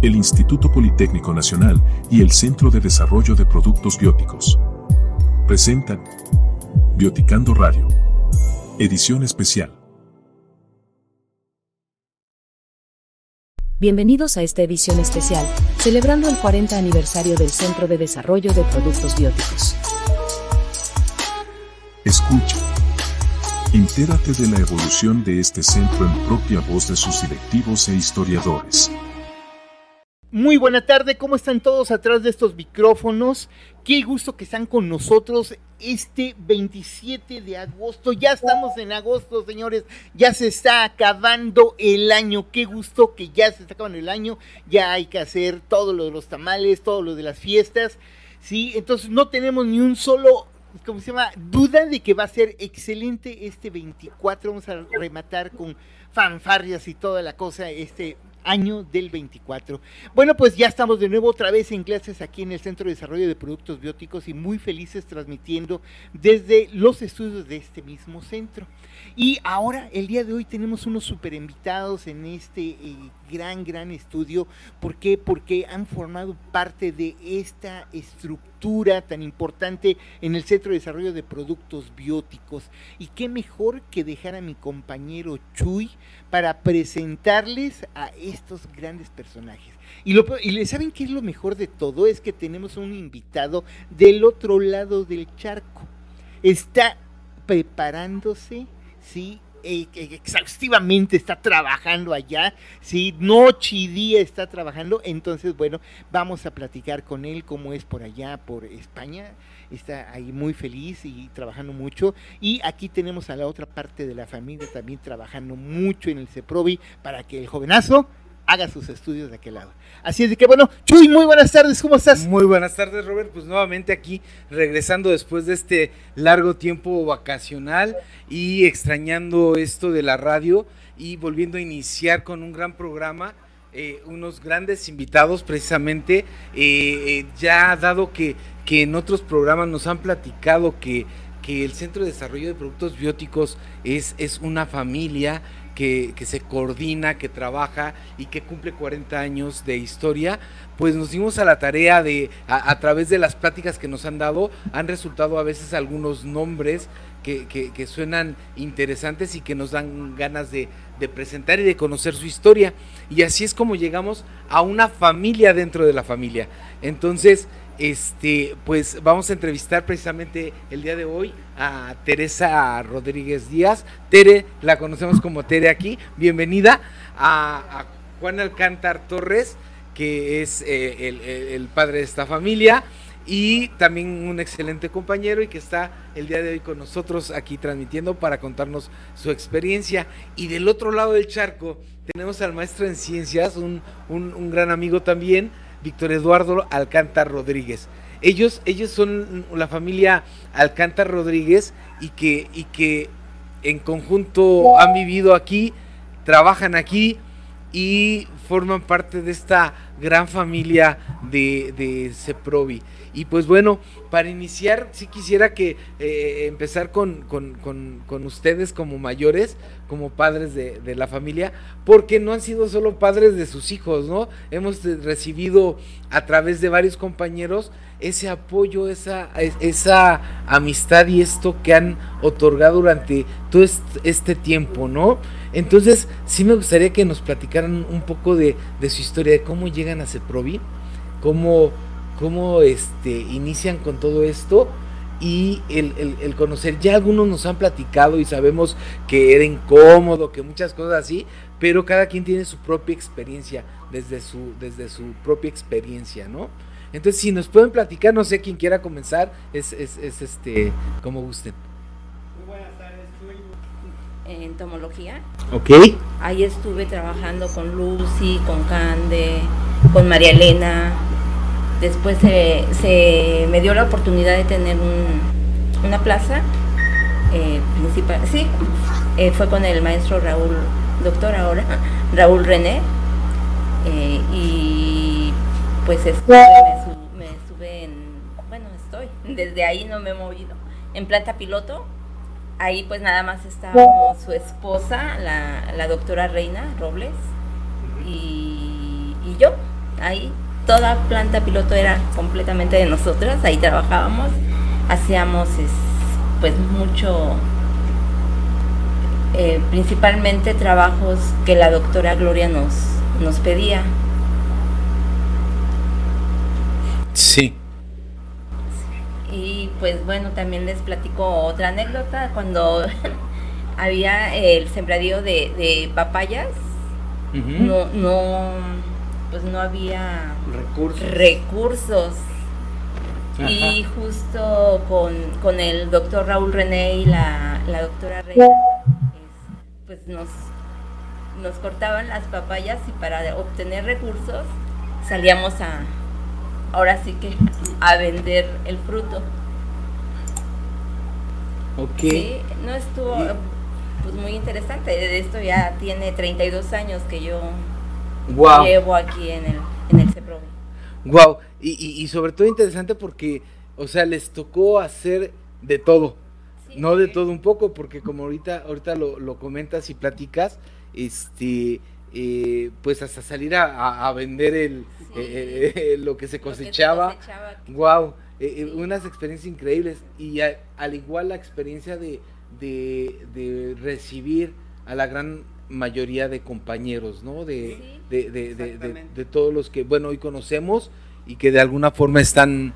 el Instituto Politécnico Nacional y el Centro de Desarrollo de Productos Bióticos presentan Bioticando Radio, edición especial. Bienvenidos a esta edición especial, celebrando el 40 aniversario del Centro de Desarrollo de Productos Bióticos. Escucha. Entérate de la evolución de este centro en propia voz de sus directivos e historiadores. Muy buena tarde, ¿cómo están todos atrás de estos micrófonos? Qué gusto que están con nosotros este 27 de agosto. Ya estamos en agosto, señores, ya se está acabando el año. Qué gusto que ya se está acabando el año. Ya hay que hacer todo lo de los tamales, todo lo de las fiestas, ¿sí? Entonces no tenemos ni un solo, ¿cómo se llama?, duda de que va a ser excelente este 24. Vamos a rematar con fanfarrias y toda la cosa este año del 24. Bueno, pues ya estamos de nuevo otra vez en clases aquí en el Centro de Desarrollo de Productos Bióticos y muy felices transmitiendo desde los estudios de este mismo centro. Y ahora, el día de hoy, tenemos unos super invitados en este gran estudio. ¿Por qué? Porque han formado parte de esta estructura tan importante en el Centro de Desarrollo de Productos Bióticos. Y qué mejor que dejar a mi compañero Chuy para presentarles a estos grandes personajes. Y ¿saben qué es lo mejor de todo? Es que tenemos un invitado del otro lado del charco. Está preparándose, ¿sí? Exhaustivamente está trabajando allá, ¿sí? Noche y día está trabajando. Entonces, bueno, vamos a platicar con él cómo es por allá, por España. Está ahí muy feliz y trabajando mucho. Y aquí tenemos a la otra parte de la familia también trabajando mucho en el CEPROBI para que el jovenazo haga sus estudios de aquel lado. Así es de que, bueno, Chuy, muy buenas tardes, ¿cómo estás? Muy buenas tardes, Robert, pues nuevamente aquí, regresando después de este largo tiempo vacacional y extrañando esto de la radio y volviendo a iniciar con un gran programa, unos grandes invitados precisamente, ya dado que en otros programas nos han platicado que el Centro de Desarrollo de Productos Bióticos es una familia que se coordina, que trabaja y que cumple 40 años de historia, pues nos dimos a la tarea de, a través de las pláticas que nos han dado, han resultado a veces algunos nombres que suenan interesantes y que nos dan ganas de presentar y de conocer su historia, y así es como llegamos a una familia dentro de la familia. Entonces, pues vamos a entrevistar precisamente el día de hoy a Teresa Rodríguez Díaz. Tere, la conocemos como Tere aquí. Bienvenida. A Juan Alcántar Torres, que es el padre de esta familia y también un excelente compañero y que está el día de hoy con nosotros aquí transmitiendo para contarnos su experiencia. Y del otro lado del charco tenemos al maestro en ciencias, un gran amigo también, Víctor Eduardo Alcántar Rodríguez. Ellos son la familia Alcántar Rodríguez y que en conjunto han vivido aquí, trabajan aquí y forman parte de esta gran familia de CEPROBI. Y pues bueno, para iniciar, sí quisiera que empezar con ustedes como mayores, como padres de la familia, porque no han sido solo padres de sus hijos, ¿no? Hemos recibido a través de varios compañeros ese apoyo, esa amistad y esto que han otorgado durante todo este tiempo, ¿no? Entonces, sí me gustaría que nos platicaran un poco de su historia, de cómo llegan a CEPROBI, cómo inician con todo esto y el conocer. Ya algunos nos han platicado y sabemos que era incómodo, que muchas cosas así, pero cada quien tiene su propia experiencia, desde su propia experiencia, ¿no? Entonces, si nos pueden platicar, no sé quién quiera comenzar, es como gusten. Muy buenas tardes, soy en entomología. Ok. Ahí estuve trabajando con Lucy, con Cande, con María Elena. Después se me dio la oportunidad de tener una plaza principal. Sí, fue con el maestro Raúl, doctor ahora, Raúl René, y pues me estuve estoy, desde ahí no me he movido, en planta piloto. Ahí pues nada más estábamos su esposa, la doctora Reina Robles, y yo. ahí toda planta piloto era completamente de nosotras, ahí trabajábamos, hacíamos pues mucho, principalmente trabajos que la doctora Gloria nos pedía. Sí. Y pues bueno, también les platico otra anécdota, cuando había el sembradío de papayas, pues no había recursos. Ajá. Y justo con el doctor Raúl René y la doctora Reina, pues nos cortaban las papayas, y para obtener recursos salíamos ahora sí que a vender el fruto. Ok. Sí, no estuvo pues muy interesante. De esto ya tiene 32 años que yo llevo aquí en el CEPROVI. Wow, y sobre todo interesante porque, o sea, les tocó hacer de todo, sí, no de todo un poco, porque como ahorita lo comentas y platicas, pues hasta salir a vender lo que se cosechaba. Wow, unas experiencias increíbles, y al igual la experiencia de recibir a la gran mayoría de compañeros, ¿no? De todos los que, bueno, hoy conocemos y que de alguna forma están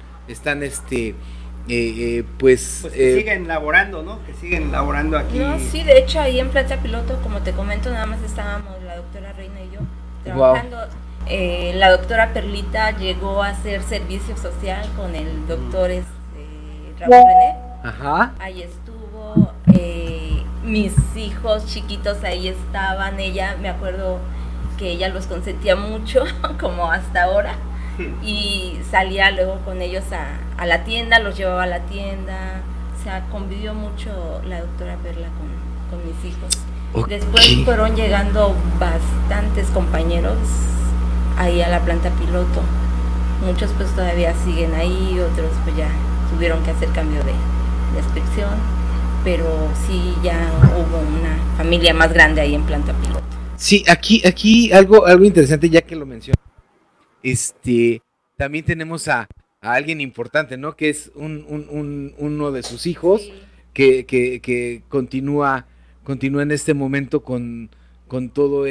pues que siguen laborando, ¿no? Que siguen laborando aquí. No, sí, de hecho ahí en Planta Piloto, como te comento, nada más estábamos la doctora Reina y yo trabajando. Wow. La doctora Perlita llegó a hacer servicio social con el doctor Raúl René. Ajá. Ahí estuvo, mis hijos chiquitos ahí estaban, ella, me acuerdo que ella los consentía mucho, como hasta ahora, y salía luego con ellos a la tienda, los llevaba a la tienda, o sea, convivió mucho la doctora Perla con mis hijos. Okay. Después fueron llegando bastantes compañeros ahí a la planta piloto, muchos pues todavía siguen ahí, otros pues ya tuvieron que hacer cambio de inspección, pero sí ya hubo una familia más grande ahí en planta piloto. Sí, aquí algo interesante, ya que lo mencioné, también tenemos a alguien importante, ¿no? Que es uno de sus hijos, sí, que continúa en este momento con todo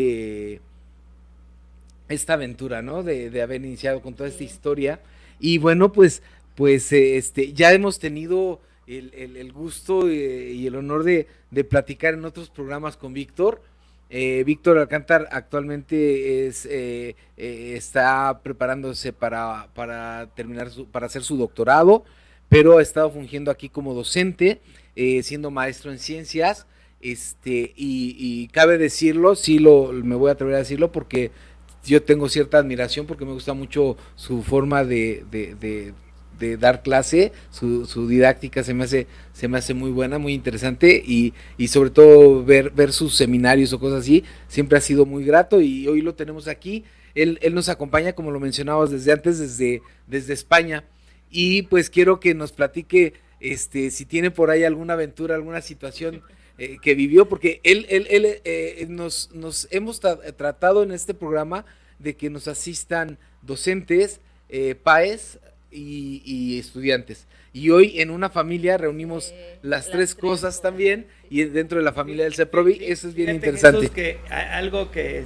esta aventura, ¿no? De haber iniciado con toda esta historia. Y bueno, pues ya hemos tenido el gusto y el honor de platicar en otros programas con Víctor. Víctor Alcántar actualmente está preparándose para hacer su doctorado, pero ha estado fungiendo aquí como docente, siendo maestro en ciencias, y cabe decirlo, me voy a atrever a decirlo, porque yo tengo cierta admiración, porque me gusta mucho su forma de dar clase, su didáctica se me hace muy buena, muy interesante, y sobre todo ver sus seminarios o cosas así, siempre ha sido muy grato, y hoy lo tenemos aquí. Él nos acompaña, como lo mencionabas desde antes, desde España, y pues quiero que nos platique si tiene por ahí alguna aventura, alguna situación que vivió, porque nos hemos tratado en este programa de que nos asistan docentes, PAES y estudiantes, y hoy en una familia reunimos las tres cosas también, y dentro de la familia del CEPROVI, eso es bien interesante. Jesús, que algo que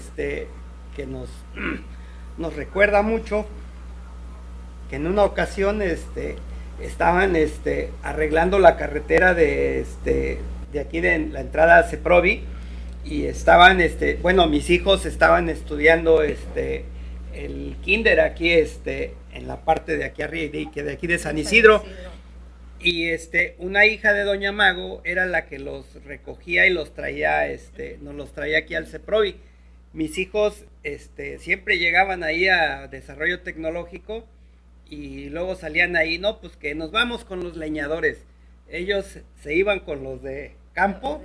nos recuerda mucho, que en una ocasión estaban arreglando la carretera de aquí de la entrada a CEPROVI, y estaban bueno, mis hijos estaban estudiando el kinder aquí en la parte de aquí arriba, de aquí de San Isidro, y una hija de doña Mago era la que los recogía y los traía, nos los traía aquí al CEPROVI. Mis hijos siempre llegaban ahí a desarrollo tecnológico, y luego salían ahí, no, pues que nos vamos con los leñadores. Ellos se iban con los de campo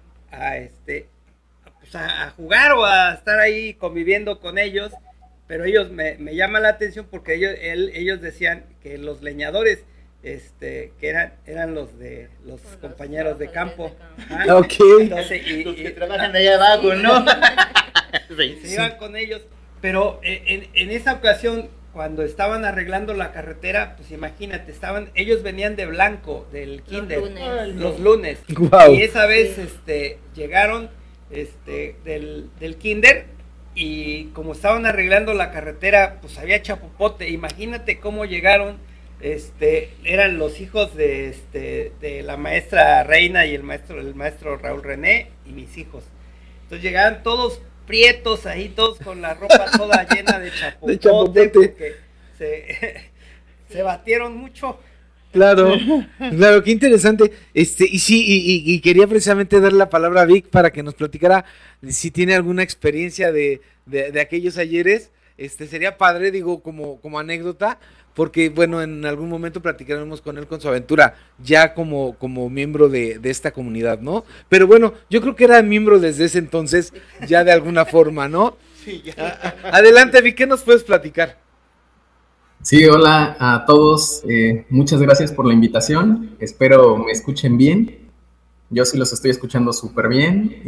a jugar o a estar ahí conviviendo con ellos, pero ellos me llama la atención porque ellos decían que los leñadores que eran los compañeros de campo. Ok. Entonces, los que trabajan allá abajo, ¿no? Se iban con ellos, Pero en esa ocasión, cuando estaban arreglando la carretera, pues imagínate, ellos venían de blanco, del kinder, los lunes. Wow. Y esa vez llegaron del kinder, y como estaban arreglando la carretera, pues había chapopote. Imagínate cómo llegaron, eran los hijos de la maestra Reina y el maestro Raúl René y mis hijos. Entonces llegaban todos prietos ahí, todos con la ropa toda llena de chapopote, porque se batieron mucho. Claro, claro, qué interesante. Y sí, y quería precisamente dar la palabra a Vic para que nos platicara si tiene alguna experiencia de aquellos ayeres. Sería padre, digo, como anécdota, porque bueno, en algún momento platicaremos con él con su aventura, ya como miembro de esta comunidad, ¿no? Pero bueno, yo creo que era miembro desde ese entonces, ya de alguna forma, ¿no? Sí, ya. Adelante, Vic, ¿qué nos puedes platicar? Sí, hola a todos, muchas gracias por la invitación, espero me escuchen bien, yo sí los estoy escuchando súper bien,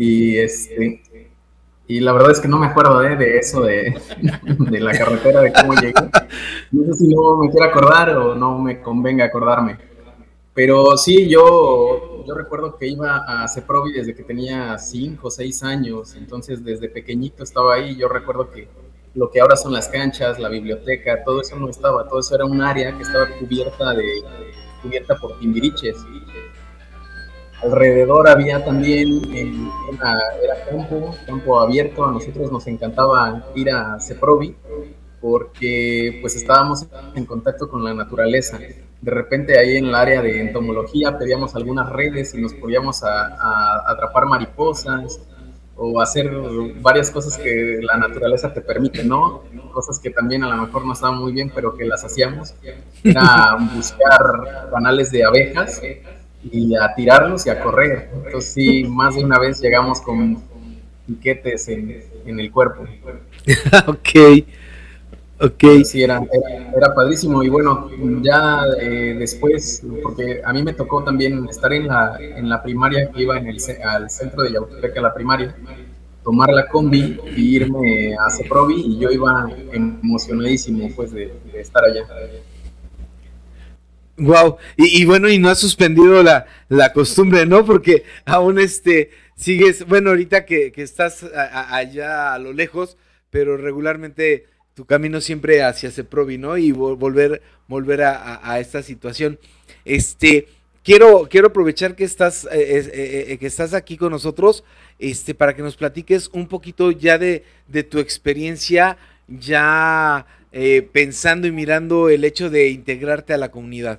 y la verdad es que no me acuerdo de eso de la carretera, de cómo llegué, no sé si no me quiero acordar o no me convenga acordarme, pero sí, yo recuerdo que iba a CEPROVI desde que tenía 5 o 6 años, entonces desde pequeñito estaba ahí. Yo recuerdo que lo que ahora son las canchas, la biblioteca, todo eso no estaba, todo eso era un área que estaba cubierta por timbiriches. Alrededor había también, era campo abierto. A nosotros nos encantaba ir a CEPROVI porque pues estábamos en contacto con la naturaleza. De repente ahí en el área de entomología pedíamos algunas redes y nos podíamos a atrapar mariposas, o hacer varias cosas que la naturaleza te permite, ¿no? Cosas que también a lo mejor no estaban muy bien, pero que las hacíamos. Era buscar panales de abejas y a tirarlos y a correr. Entonces sí, más de una vez llegamos con piquetes en el cuerpo. Ok. Sí, era padrísimo. Y bueno, ya después, porque a mí me tocó también estar en la primaria, que iba al centro de Yautepec, a la primaria, tomar la combi y irme a CEPROVI, y yo iba emocionadísimo pues de estar allá. Wow, y bueno, y no has suspendido la costumbre, ¿no? Porque aún sigues, bueno, ahorita que estás allá a lo lejos, pero regularmente tu camino siempre hacia CEPROVI, ¿no? Y volver a esta situación. Quiero aprovechar que estás aquí con nosotros, para que nos platiques un poquito ya de tu experiencia, ya pensando y mirando el hecho de integrarte a la comunidad.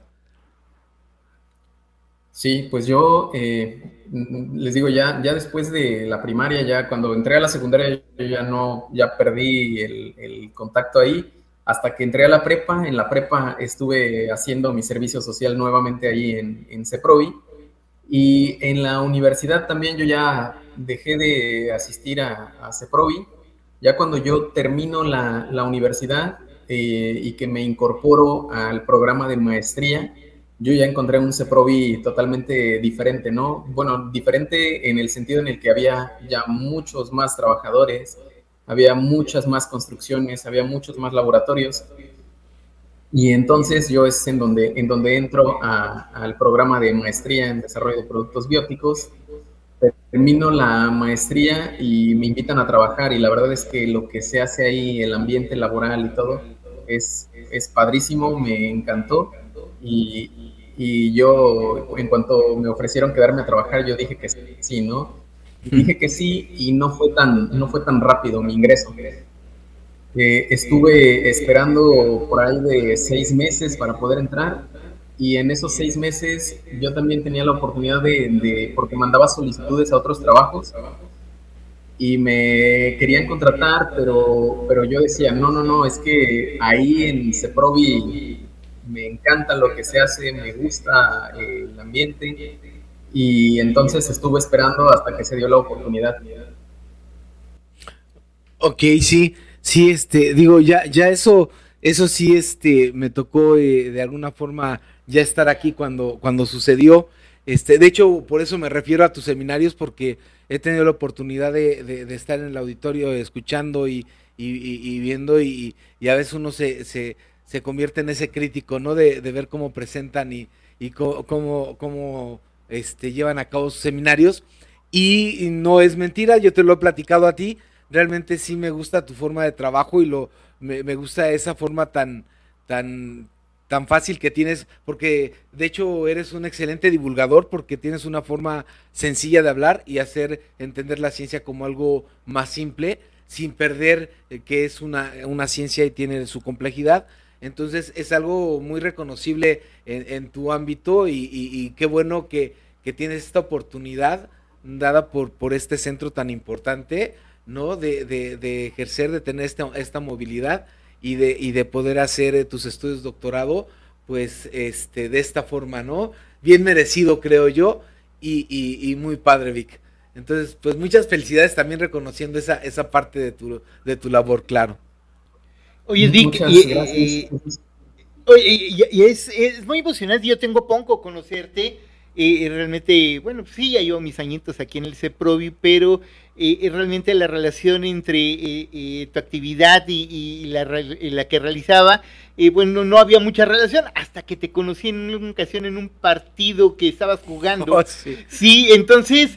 Sí, pues yo les digo, ya después de la primaria, ya cuando entré a la secundaria, yo ya perdí el contacto ahí, hasta que entré a la prepa. En la prepa estuve haciendo mi servicio social nuevamente ahí en CEPROVI, y en la universidad también yo ya dejé de asistir a CEPROVI. Ya cuando yo termino la universidad y que me incorporo al programa de maestría, yo ya encontré un CEPROVI totalmente diferente, ¿no? Bueno, diferente en el sentido en el que había ya muchos más trabajadores, había muchas más construcciones, había muchos más laboratorios, y entonces yo es en donde entro al programa de maestría en desarrollo de productos bióticos. Termino la maestría y me invitan a trabajar, y la verdad es que lo que se hace ahí, el ambiente laboral y todo, es padrísimo, me encantó. Y yo, en cuanto me ofrecieron quedarme a trabajar, yo dije que sí, ¿no? Dije que sí, y no fue tan rápido mi ingreso. Estuve esperando por ahí de 6 meses para poder entrar, y en esos 6 meses yo también tenía la oportunidad porque mandaba solicitudes a otros trabajos y me querían contratar, pero yo decía, no, es que ahí en CEPROVI me encanta lo que se hace, me gusta el ambiente, y entonces estuve esperando hasta que se dio la oportunidad. Ok, sí, digo, ya eso sí, me tocó de alguna forma ya estar aquí cuando sucedió. De hecho, por eso me refiero a tus seminarios, porque he tenido la oportunidad de estar en el auditorio escuchando y viendo y a veces uno se convierte en ese crítico, ¿no? De ver cómo presentan y cómo llevan a cabo sus seminarios. Y no es mentira, yo te lo he platicado a ti, realmente sí me gusta tu forma de trabajo y me gusta esa forma tan fácil que tienes, porque de hecho eres un excelente divulgador, porque tienes una forma sencilla de hablar y hacer entender la ciencia como algo más simple, sin perder que es una ciencia y tiene su complejidad. Entonces es algo muy reconocible en tu ámbito y qué bueno que tienes esta oportunidad dada por este centro tan importante, ¿no? De ejercer, de tener esta movilidad y de poder hacer tus estudios de doctorado, pues, de esta forma, ¿no? Bien merecido, creo yo, y muy padre, Vic. Entonces, pues muchas felicidades también reconociendo esa parte de tu labor, claro. Oye, Vic, muchas gracias. y es muy emocionante, yo tengo poco conocerte, realmente, bueno, sí, ya llevo mis añitos aquí en el CEPROVI, pero realmente la relación entre tu actividad y la que realizaba, bueno, no había mucha relación hasta que te conocí en una ocasión en un partido que estabas jugando. Oh, sí. Sí, entonces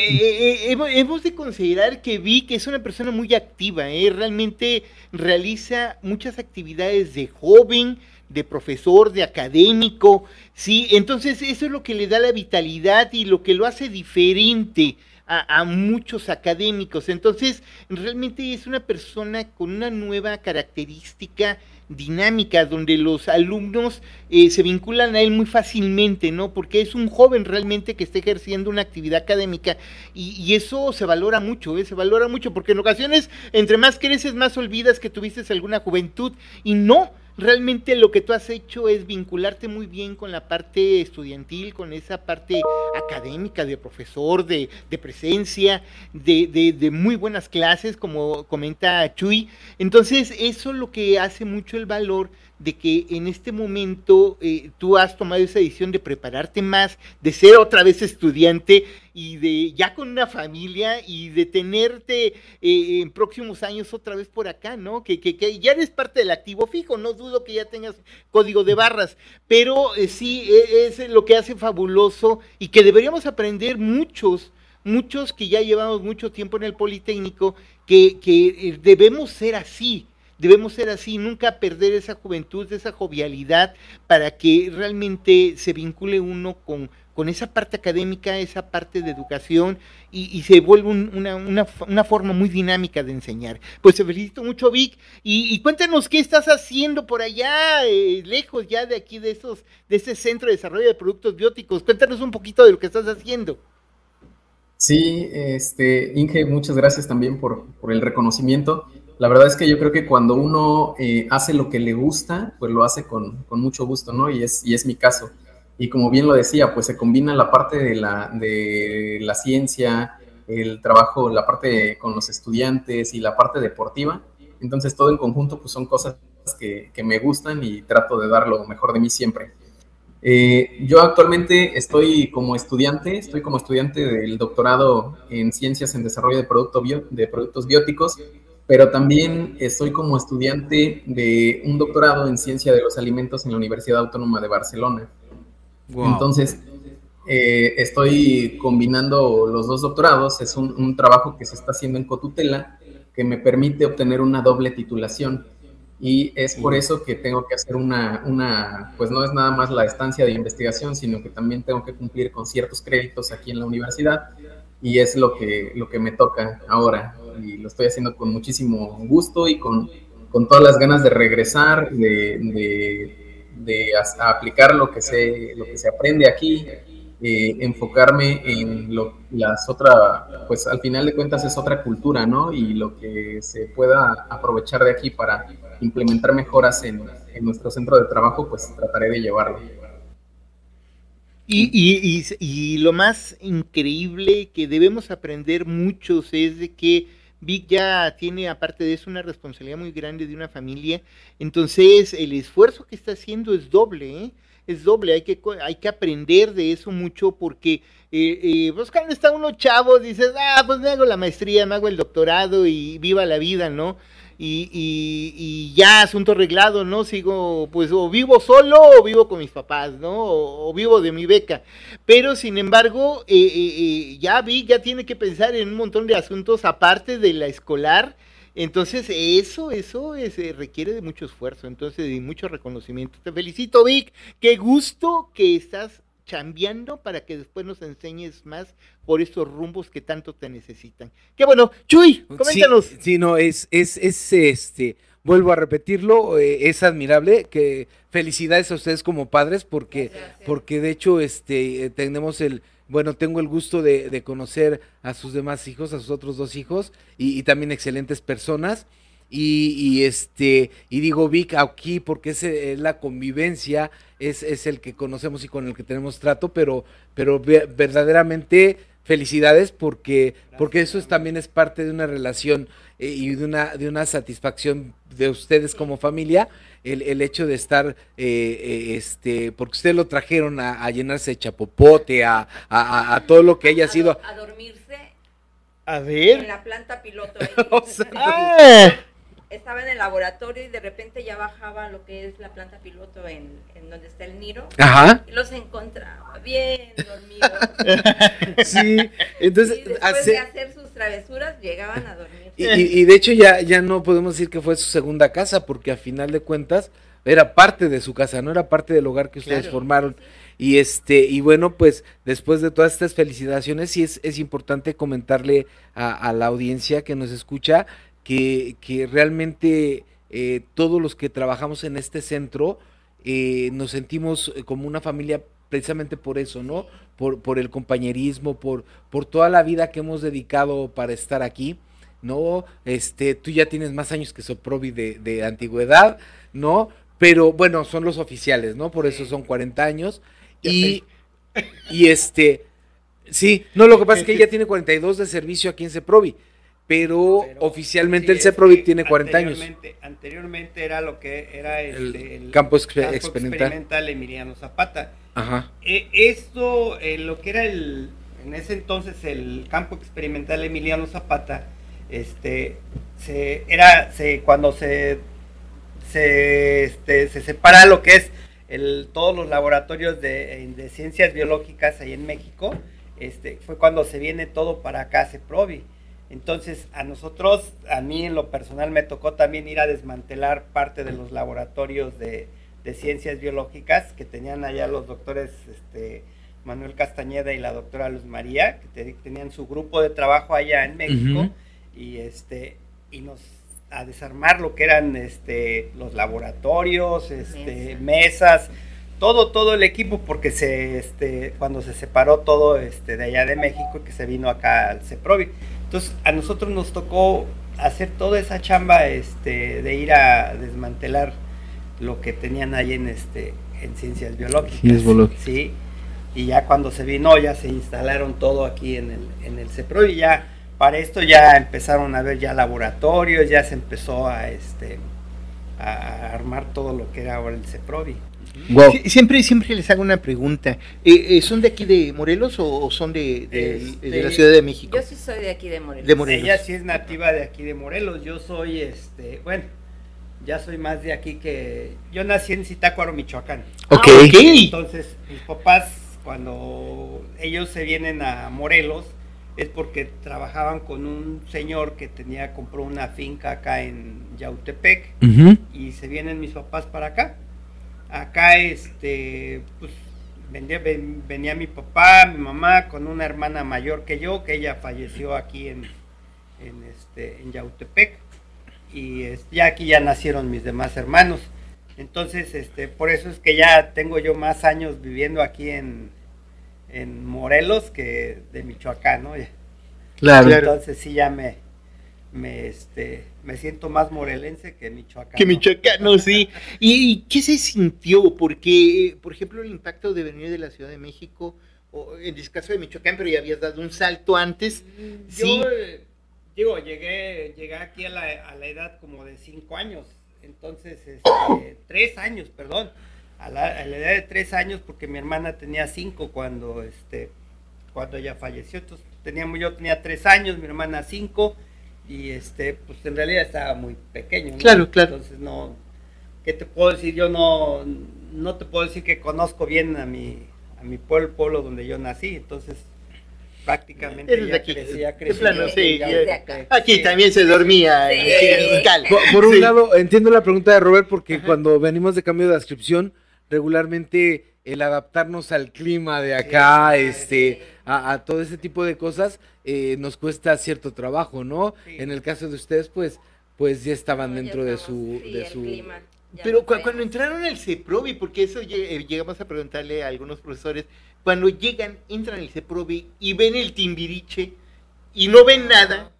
hemos de considerar que Vic es una persona muy activa, realmente realiza muchas actividades de joven, de profesor, de académico, sí, entonces eso es lo que le da la vitalidad y lo que lo hace diferente a muchos académicos. Entonces realmente es una persona con una nueva característica dinámica, donde los alumnos se vinculan a él muy fácilmente, ¿no? Porque es un joven realmente que está ejerciendo una actividad académica y eso se valora mucho, se valora mucho, porque en ocasiones, entre más creces, más olvidas que tuviste alguna juventud, y no, realmente lo que tú has hecho es vincularte muy bien con la parte estudiantil, con esa parte académica de profesor, de presencia, de muy buenas clases, como comenta Chuy. Entonces, eso es lo que hace mucho el valor de que en este momento tú has tomado esa decisión de prepararte más, de ser otra vez estudiante y de ya con una familia y de tenerte en próximos años otra vez por acá, ¿no? Que ya eres parte del activo fijo, no dudo que ya tengas código de barras, pero sí es lo que hace fabuloso y que deberíamos aprender muchos que ya llevamos mucho tiempo en el Politécnico, que debemos ser así, nunca perder esa juventud, esa jovialidad, para que realmente se vincule uno con esa parte académica, esa parte de educación, y se vuelve una forma muy dinámica de enseñar. Pues te felicito mucho, Vic, y cuéntanos qué estás haciendo por allá, lejos ya de aquí, de este Centro de Desarrollo de Productos Bióticos. Cuéntanos un poquito de lo que estás haciendo. Sí, Inge, muchas gracias también por el reconocimiento. La verdad es que yo creo que cuando uno hace lo que le gusta, pues lo hace con mucho gusto, ¿no? Y es mi caso. Y como bien lo decía, pues se combina la parte de la ciencia, el trabajo, la parte con los estudiantes y la parte deportiva. Entonces todo en conjunto pues son cosas que me gustan y trato de dar lo mejor de mí siempre. Yo actualmente estoy como estudiante del doctorado en Ciencias en Desarrollo de Productos Bióticos, pero también estoy como estudiante de un doctorado en Ciencia de los Alimentos en la Universidad Autónoma de Barcelona. Wow. Entonces, estoy combinando los dos doctorados. Es un trabajo que se está haciendo en cotutela que me permite obtener una doble titulación. Y es por eso que tengo que hacer pues no es nada más la estancia de investigación, sino que también tengo que cumplir con ciertos créditos aquí en la universidad, y es lo que me toca ahora, y lo estoy haciendo con muchísimo gusto y con todas las ganas de regresar, de aplicar lo que se aprende aquí, enfocarme en pues al final de cuentas es otra cultura, ¿no? Y lo que se pueda aprovechar de aquí para implementar mejoras en nuestro centro de trabajo, pues trataré de llevarlo. Y lo más increíble que debemos aprender muchos es de que Vic ya tiene, aparte de eso, una responsabilidad muy grande de una familia. Entonces el esfuerzo que está haciendo es doble, es doble, hay que aprender de eso mucho porque pues cuando está uno chavo dices, pues me hago la maestría, me hago el doctorado y viva la vida, ¿no? Y ya, asunto arreglado, ¿no? Sigo, pues, o vivo solo o vivo con mis papás, ¿no? O vivo de mi beca. Pero, sin embargo, ya tiene que pensar en un montón de asuntos aparte de la escolar. Entonces, eso requiere de mucho esfuerzo, entonces, de mucho reconocimiento. Te felicito, Vic. Qué gusto que estás chambeando para que después nos enseñes más por estos rumbos que tanto te necesitan. Qué bueno, Chuy, coméntanos. Sí, no, vuelvo a repetirlo, es admirable, que felicidades a ustedes como padres, porque de hecho, tengo el gusto de conocer a sus demás hijos, a sus otros 2 hijos, y también excelentes personas. Y digo Vic aquí porque es la convivencia, es el que conocemos y con el que tenemos trato, pero verdaderamente felicidades porque eso también es parte de una relación y de una satisfacción de ustedes como familia, el hecho de estar, porque ustedes lo trajeron a llenarse de chapopote, a todo lo que haya sido. A dormirse. A ver. En la planta piloto. O sea, estaba en el laboratorio y de repente ya bajaba lo que es la planta piloto en donde está el Niro. Ajá. Y los encontraba bien dormidos. Sí, entonces y después de hacer sus travesuras llegaban a dormir. Y de hecho ya no podemos decir que fue su segunda casa, porque a final de cuentas era parte de su casa, no era parte del hogar que ustedes formaron. Y bueno, pues después de todas estas felicitaciones, sí es importante comentarle a la audiencia que nos escucha que realmente todos los que trabajamos en este centro nos sentimos como una familia precisamente por eso, ¿no? Por el compañerismo, por toda la vida que hemos dedicado para estar aquí, ¿no? Tú ya tienes más años que Soprobi de antigüedad, ¿no? Pero bueno, son los oficiales, ¿no? Por eso son 40 años. Sí, no, lo que pasa es que ella tiene 42 de servicio aquí en Ceprovi, pero oficialmente sí, el Ceprovi tiene 40 años. Anteriormente era lo que era el campo experimental Emiliano Zapata. Ajá. Esto, lo que era en ese entonces el campo experimental Emiliano Zapata, cuando se separa lo que es todos los laboratorios de ciencias biológicas ahí en México, fue cuando se viene todo para acá, Ceprovi. Entonces a mí en lo personal me tocó también ir a desmantelar parte de los laboratorios de ciencias biológicas que tenían allá los doctores Manuel Castañeda y la doctora Luz María, que tenían su grupo de trabajo allá en México. Uh-huh. y a desarmar lo que eran los laboratorios, mesas, todo el equipo, porque cuando se separó todo de allá de México, que se vino acá al Ceprovi. Entonces a nosotros nos tocó hacer toda esa chamba de ir a desmantelar lo que tenían ahí en ciencias biológicas. Sí, y ya cuando se vino ya se instalaron todo aquí en el Ceprovi. Ya para esto ya empezaron a ver ya laboratorios, ya se empezó a armar todo lo que era ahora el Ceprovi. Wow. Siempre les hago una pregunta. ¿Son de aquí de Morelos o son de la Ciudad de México? Yo sí soy de aquí de Morelos. Ella sí es nativa de aquí de Morelos. Yo soy, ya soy más de aquí que... Yo nací en Zitácuaro, Michoacán. Okay. Entonces, mis papás, cuando ellos se vienen a Morelos, es porque trabajaban con un señor que compró una finca acá en Yautepec. Uh-huh. Y se vienen mis papás para acá. Acá, pues, venía mi papá, mi mamá, con una hermana mayor que yo, que ella falleció aquí en Yautepec, y ya aquí ya nacieron mis demás hermanos. Entonces, por eso es que ya tengo yo más años viviendo aquí en Morelos que de Michoacán, ¿no? Claro. Entonces sí ya me siento más morelense que michoacano. Que michoacano, sí. ¿Y qué se sintió? Porque, por ejemplo, el impacto de venir de la Ciudad de México, o en el caso de Michoacán, pero ya habías dado un salto antes. Yo, llegué aquí a la edad como de 5 años, entonces, 3 años, perdón. a la edad de 3 años, porque mi hermana tenía 5 cuando ella falleció. Entonces yo tenía 3 años, mi hermana 5, y pues en realidad estaba muy pequeño, ¿no? Claro. Entonces no, ¿qué te puedo decir? Yo no te puedo decir que conozco bien a mi pueblo donde yo nací. Entonces prácticamente Eres de ya aquí, crecí. de plano, sí, ya, aquí sí. también se dormía Sí. en Mezcal. Por un Sí. lado, entiendo la pregunta de Robert, porque Ajá. cuando venimos de cambio de adscripción, regularmente el adaptarnos al clima de acá, a todo ese tipo de cosas, nos cuesta cierto trabajo, ¿no? Sí. En el caso de ustedes, pues ya estaban dentro de su... Pero cuando entraron al CEPROVI, porque eso llegamos a preguntarle a algunos profesores, cuando entran al CEPROVI y ven el Timbiriche y no ven nada,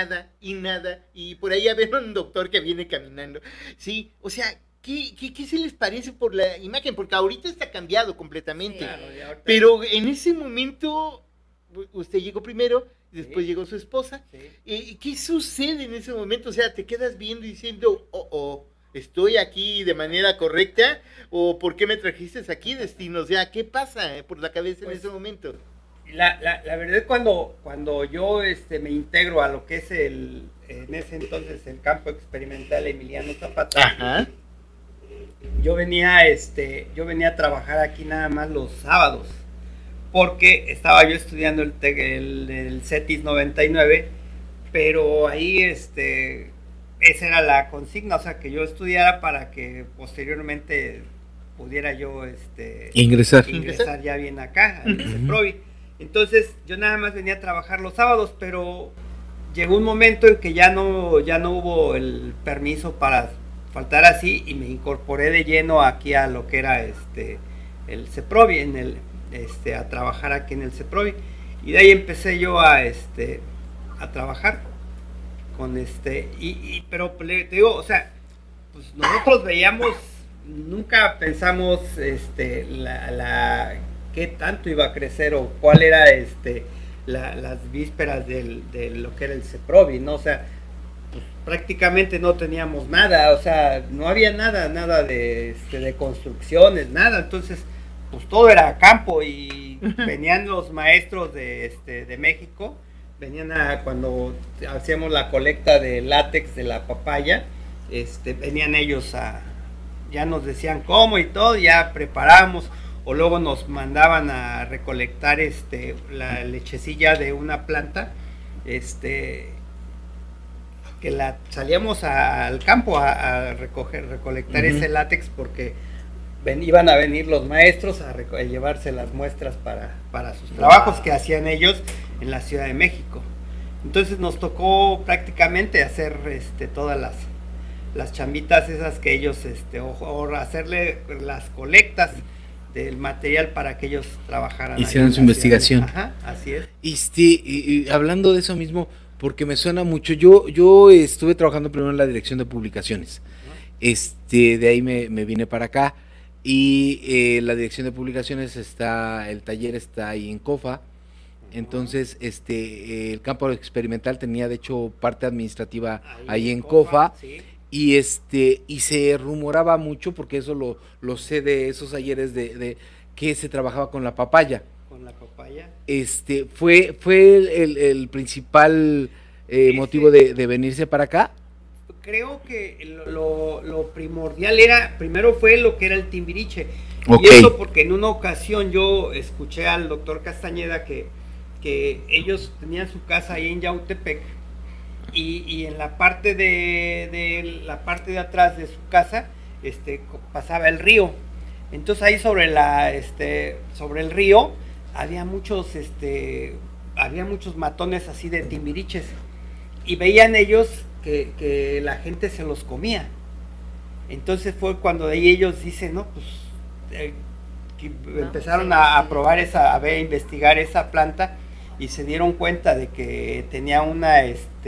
y por ahí ven un doctor que viene caminando, ¿sí? O sea, ¿qué se les parece por la imagen? Porque ahorita está cambiado completamente, Sí. Claro, y ahorita- pero en ese momento usted llegó primero, después Sí. llegó su esposa. Sí. ¿Qué sucede en ese momento? O sea, te quedas viendo y diciendo, ¿estoy aquí de manera correcta? ¿O por qué me trajiste aquí, Destino? O sea, ¿qué pasa por la cabeza en ese momento? La verdad es cuando yo me integro a lo que es en ese entonces el campo experimental Emiliano Zapata. Ajá. Yo venía a trabajar aquí nada más los sábados, porque estaba yo estudiando el CETIS 99, pero ahí esa era la consigna, o sea, que yo estudiara para que posteriormente pudiera yo Ingresar. ya bien acá, al CEPROVI. Entonces yo nada más venía a trabajar los sábados, pero llegó un momento en que ya no hubo el permiso para faltar así, y me incorporé de lleno aquí a lo que era el CEPROVI, a trabajar aquí en el CEPROVI, y de ahí empecé yo a trabajar con pero te digo, o sea, pues nosotros veíamos, nunca pensamos qué tanto iba a crecer o cuál era las vísperas de lo que era el CEPROVI, ¿no? O sea, pues, prácticamente no teníamos nada, o sea, no había nada de construcciones, nada. Entonces pues todo era campo, y venían los maestros de México, venían cuando hacíamos la colecta de látex de la papaya, venían ellos ya nos decían cómo y todo, ya preparamos, o luego nos mandaban a recolectar la lechecilla de una planta, que salíamos al campo a recolectar ese látex, porque iban a venir los maestros a llevarse las muestras para sus trabajos que hacían ellos en la Ciudad de México. Entonces nos tocó prácticamente hacer todas las chambitas esas que ellos, o hacerle las colectas del material para que ellos trabajaran. Hicieran su investigación. Ajá, así es. Y hablando de eso mismo, porque me suena mucho, yo estuve trabajando primero en la dirección de publicaciones, de ahí me vine para acá, y la dirección de publicaciones el taller está ahí en COFA. Entonces el campo experimental tenía de hecho parte administrativa ahí en COFA, sí. y se rumoraba mucho, porque eso lo sé de esos talleres de que se trabajaba con la papaya. Con la papaya. Fue el principal motivo de venirse para acá. Creo que lo primordial primero fue lo que era el Timbiriche. Okay. Y eso porque en una ocasión yo escuché al doctor Castañeda que ellos tenían su casa ahí en Yautepec, y en la parte de atrás de su casa pasaba el río. Entonces ahí sobre el río había muchos matones así de timbiriches, y veían ellos que la gente se los comía. Entonces fue cuando ahí ellos dicen, no, pues empezaron a probar a investigar esa planta, y se dieron cuenta de que tenía una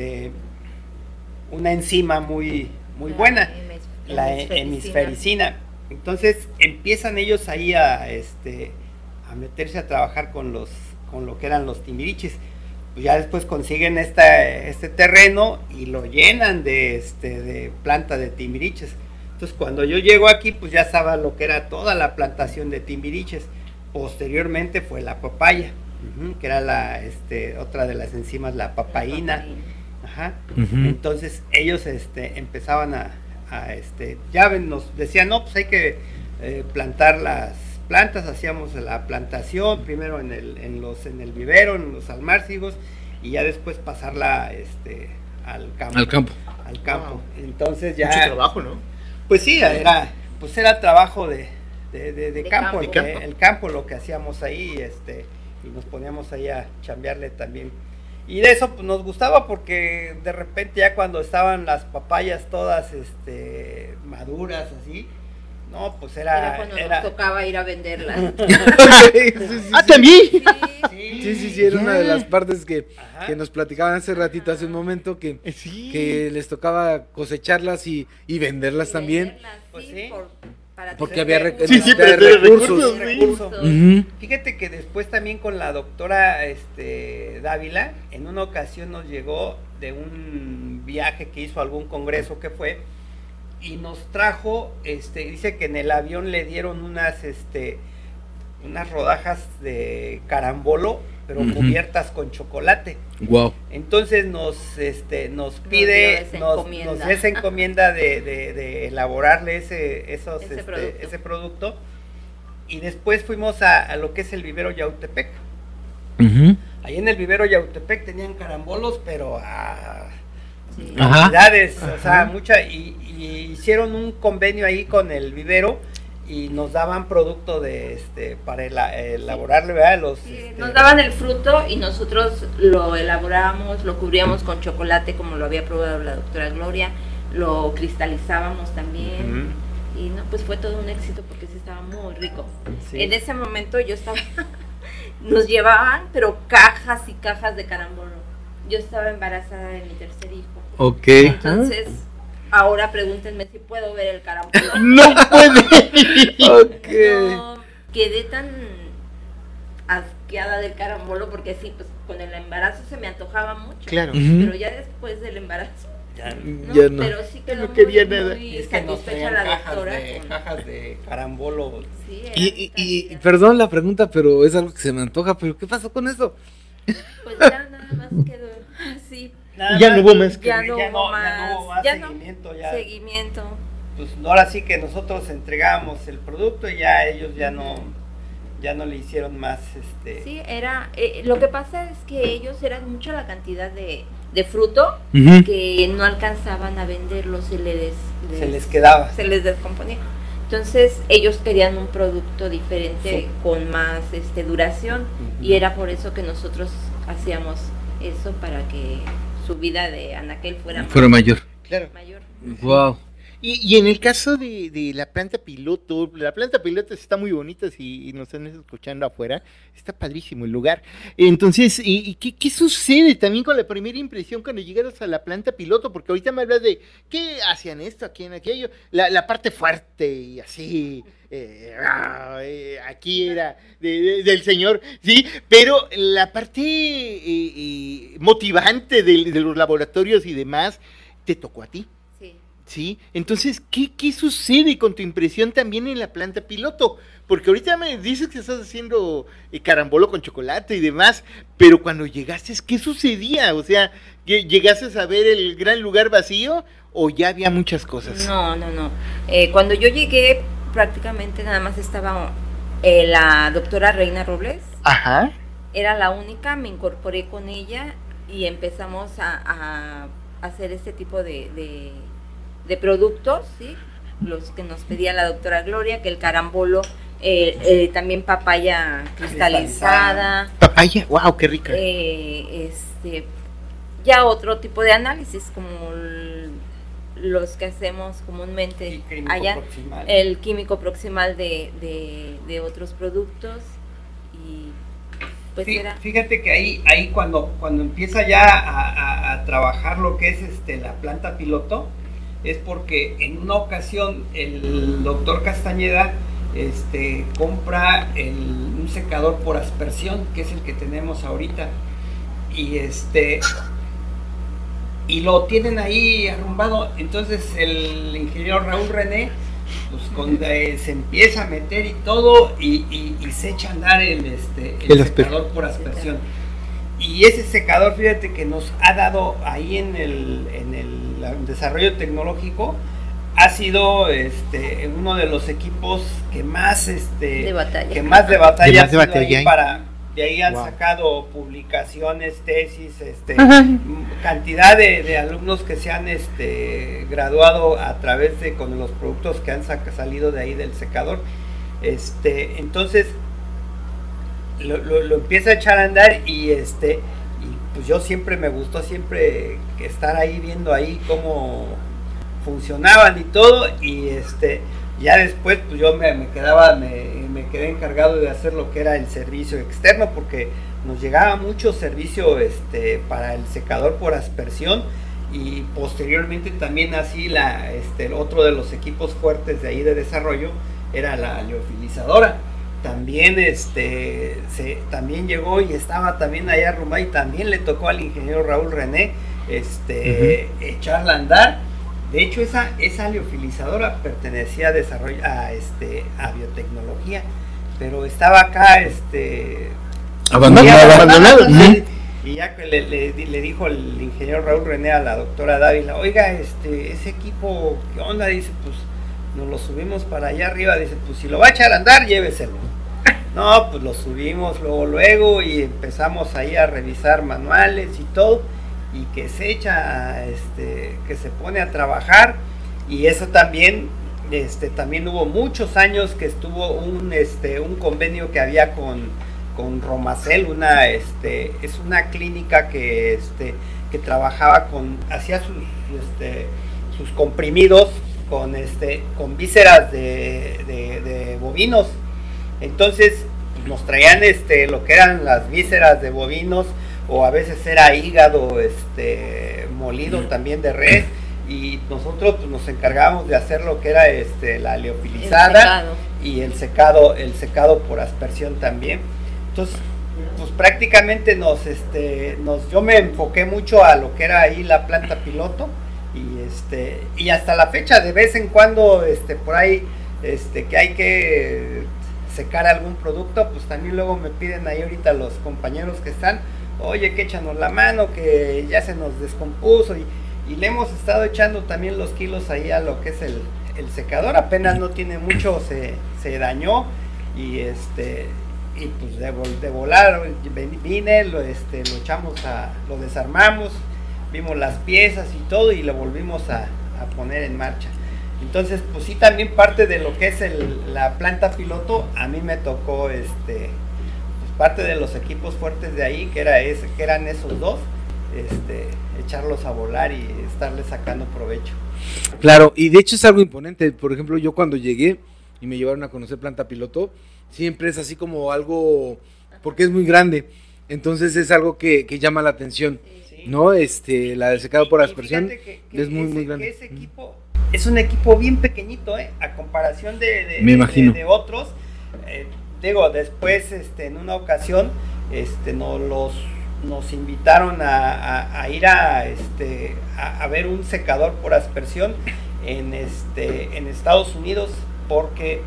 enzima muy buena, la hemisfericina. Entonces empiezan ellos ahí a meterse a trabajar con lo que eran los timbiriches. Pues ya después consiguen este terreno y lo llenan de planta de timbiriches. Entonces cuando yo llego aquí, pues ya estaba lo que era toda la plantación de Timbiriches. Posteriormente fue la papaya, que era otra de las enzimas, la papaína. Ajá. Entonces ellos empezaban a ya nos decían, no, pues hay que plantar las plantas. Hacíamos la plantación primero en el vivero, en los almárcigos, y ya después pasarla al campo. Wow. Entonces ya mucho trabajo, ¿no? Pues sí, era trabajo de campo, campo. El campo lo que hacíamos ahí, y nos poníamos ahí a chambearle también. Y de eso pues nos gustaba, porque de repente ya cuando estaban las papayas todas maduras así, no, pues Era cuando nos tocaba ir a venderlas. ¿También? Sí, era una de las partes que nos platicaban hace ratito, hace un momento, que les tocaba cosecharlas y venderlas también. Pues sí. Porque había recursos. Fíjate que después también con la doctora Dávila, en una ocasión nos llegó de un viaje que hizo, algún congreso que fue, y nos trajo, dice que en el avión le dieron unas rodajas de carambolo, pero cubiertas con chocolate. Wow. Entonces nos pide, nos dio esa encomienda de elaborarle ese producto. Y después fuimos a lo que es el vivero Yautepec. Ahí en el vivero Yautepec tenían carambolos, pero cantidades, o sea, mucha, y hicieron un convenio ahí con el vivero y nos daban producto para elaborarle, ¿verdad? Nos daban el fruto y nosotros lo elaborábamos, lo cubríamos con chocolate, como lo había probado la doctora Gloria, lo cristalizábamos también. Y no, pues fue todo un éxito, porque sí estaba muy rico. Sí. En ese momento yo estaba nos llevaban, pero cajas y cajas de carambolo. Yo estaba embarazada de mi tercer hijo. Ok. Entonces, ahora pregúntenme si puedo ver el carambolo. No puede. Ok. No, quedé tan asqueada del carambolo, porque sí, pues con el embarazo se me antojaba mucho. Claro. Pero ya después del embarazo Ya no. Pero sí quedó no quería muy, nada. muy Es que nos satisfecha traían la doctora. cajas de carambolo. Sí, era Y perdón la pregunta, pero es algo que se me antoja, pero ¿qué pasó con eso? pues ya nada más quedó así. Ya no hubo más. Ya no ya hubo no hubo más. más seguimiento. Seguimiento. Pues ahora sí que nosotros entregábamos el producto y ya ellos ya no le hicieron más. Sí, era. Lo que pasa es que ellos eran mucha la cantidad de fruto que no alcanzaban a venderlo, se les quedaba. Se les descomponía. Entonces ellos querían un producto diferente, con más duración, y era por eso que nosotros hacíamos eso, para que su vida de Anaquel fuera mayor. Claro. mayor. Wow. Y en el caso de la planta piloto está muy bonita, si nos están escuchando afuera, está padrísimo el lugar. Entonces, ¿y qué sucede también con la primera impresión cuando llegaras a la planta piloto? Porque ahorita me hablas de qué hacían esto, aquí en aquello, la parte fuerte y así, aquí era del señor, sí, pero la parte motivante de los laboratorios y demás, te tocó a ti. Sí, entonces, ¿qué sucede con tu impresión también en la planta piloto? Porque ahorita me dices que estás haciendo carambolo con chocolate y demás, pero cuando llegaste, ¿qué sucedía? O sea, ¿llegaste a ver el gran lugar vacío o ya había muchas cosas? No. Cuando yo llegué, prácticamente nada más estaba la doctora Reina Robles. Ajá. Era la única, me incorporé con ella y empezamos a hacer este tipo de productos, ¿sí? Los que nos pedía la doctora Gloria, que el carambolo, también papaya cristalizada. Papaya, wow, qué rica. Ya otro tipo de análisis, como los que hacemos comúnmente allá, el químico proximal de otros productos. Y pues fíjate que ahí cuando empieza ya a trabajar lo que es la planta piloto, es porque en una ocasión el doctor Castañeda compra un secador por aspersión, que es el que tenemos ahorita, y y lo tienen ahí arrumbado. Entonces el ingeniero Raúl René pues se empieza a meter y todo y se echa a andar el secador por aspersión. Y ese secador, fíjate que nos ha dado ahí en el desarrollo tecnológico, ha sido uno de los equipos que más de batalla de ahí han sacado publicaciones, tesis, cantidad de alumnos que se han graduado a través con los productos que han salido de ahí del secador. Entonces lo empieza a echar a andar y pues yo siempre me gustó estar ahí viendo ahí cómo funcionaban y todo, y ya después pues yo me quedé encargado de hacer lo que era el servicio externo, porque nos llegaba mucho servicio para el secador por aspersión, y posteriormente también así el otro de los equipos fuertes de ahí de desarrollo era la liofilizadora. También también llegó y estaba también allá arrumbada, y también le tocó al ingeniero Raúl René echarla a andar. De hecho esa liofilizadora pertenecía a biotecnología, pero estaba acá abandonado. Y ya que le dijo el ingeniero Raúl René a la doctora Dávila, oiga, ese equipo, ¿qué onda? Dice, pues nos lo subimos para allá arriba. Dice, pues si lo va a echar a andar, lléveselo. No, pues lo subimos luego y empezamos ahí a revisar manuales y todo, y que se echa, que se pone a trabajar. Y eso también, también hubo muchos años que estuvo un convenio que había con Romacel, es una clínica que trabajaba hacía sus comprimidos con vísceras de bovinos. Entonces nos traían lo que eran las vísceras de bovinos, o a veces era hígado molido también de res, y nosotros pues, nos encargábamos de hacer lo que era la liofilizada y el secado por aspersión también. Entonces pues prácticamente yo me enfoqué mucho a lo que era ahí la planta piloto, y hasta la fecha de vez en cuando por ahí que hay que secar algún producto, pues también luego me piden ahí ahorita los compañeros que están, oye, que échanos la mano, que ya se nos descompuso, y le hemos estado echando también los kilos ahí a lo que es el secador. Apenas no tiene mucho, se dañó, y pues de volar vine, lo echamos lo desarmamos, vimos las piezas y todo, y lo volvimos a poner en marcha. Entonces pues sí, también parte de lo que es la planta piloto, a mí me tocó pues parte de los equipos fuertes de ahí, que eran esos dos, echarlos a volar y estarles sacando provecho. Claro, y de hecho es algo imponente. Por ejemplo, yo cuando llegué y me llevaron a conocer planta piloto, siempre es así como algo, porque es muy grande, entonces es algo que llama la atención, sí. ¿No? La del secado por aspersión que es muy grande. Ese equipo es un equipo bien pequeñito, a comparación de otros. Digo, después en una ocasión nos invitaron a ir a ver un secador por aspersión en Estados Unidos, porque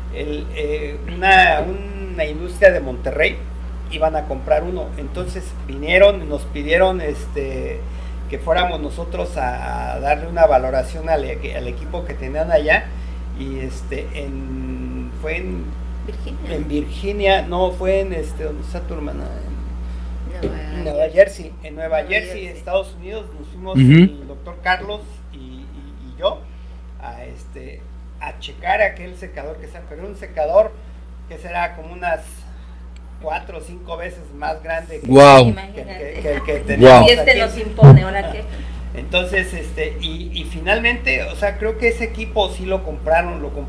una industria de Monterrey iban a comprar uno. Entonces vinieron y nos pidieron que fuéramos nosotros a darle una valoración al equipo que tenían allá, y fue en Virginia, no, fue en ¿dónde está tu hermana? En Nueva Jersey, Estados Unidos. Nos fuimos el doctor Carlos y yo a checar aquel secador, pero un secador que será como unas 4 o 5 veces más grande que el que teníamos. Y nos impone, ¿ahora qué? Entonces, y finalmente, o sea, creo que ese equipo sí lo compró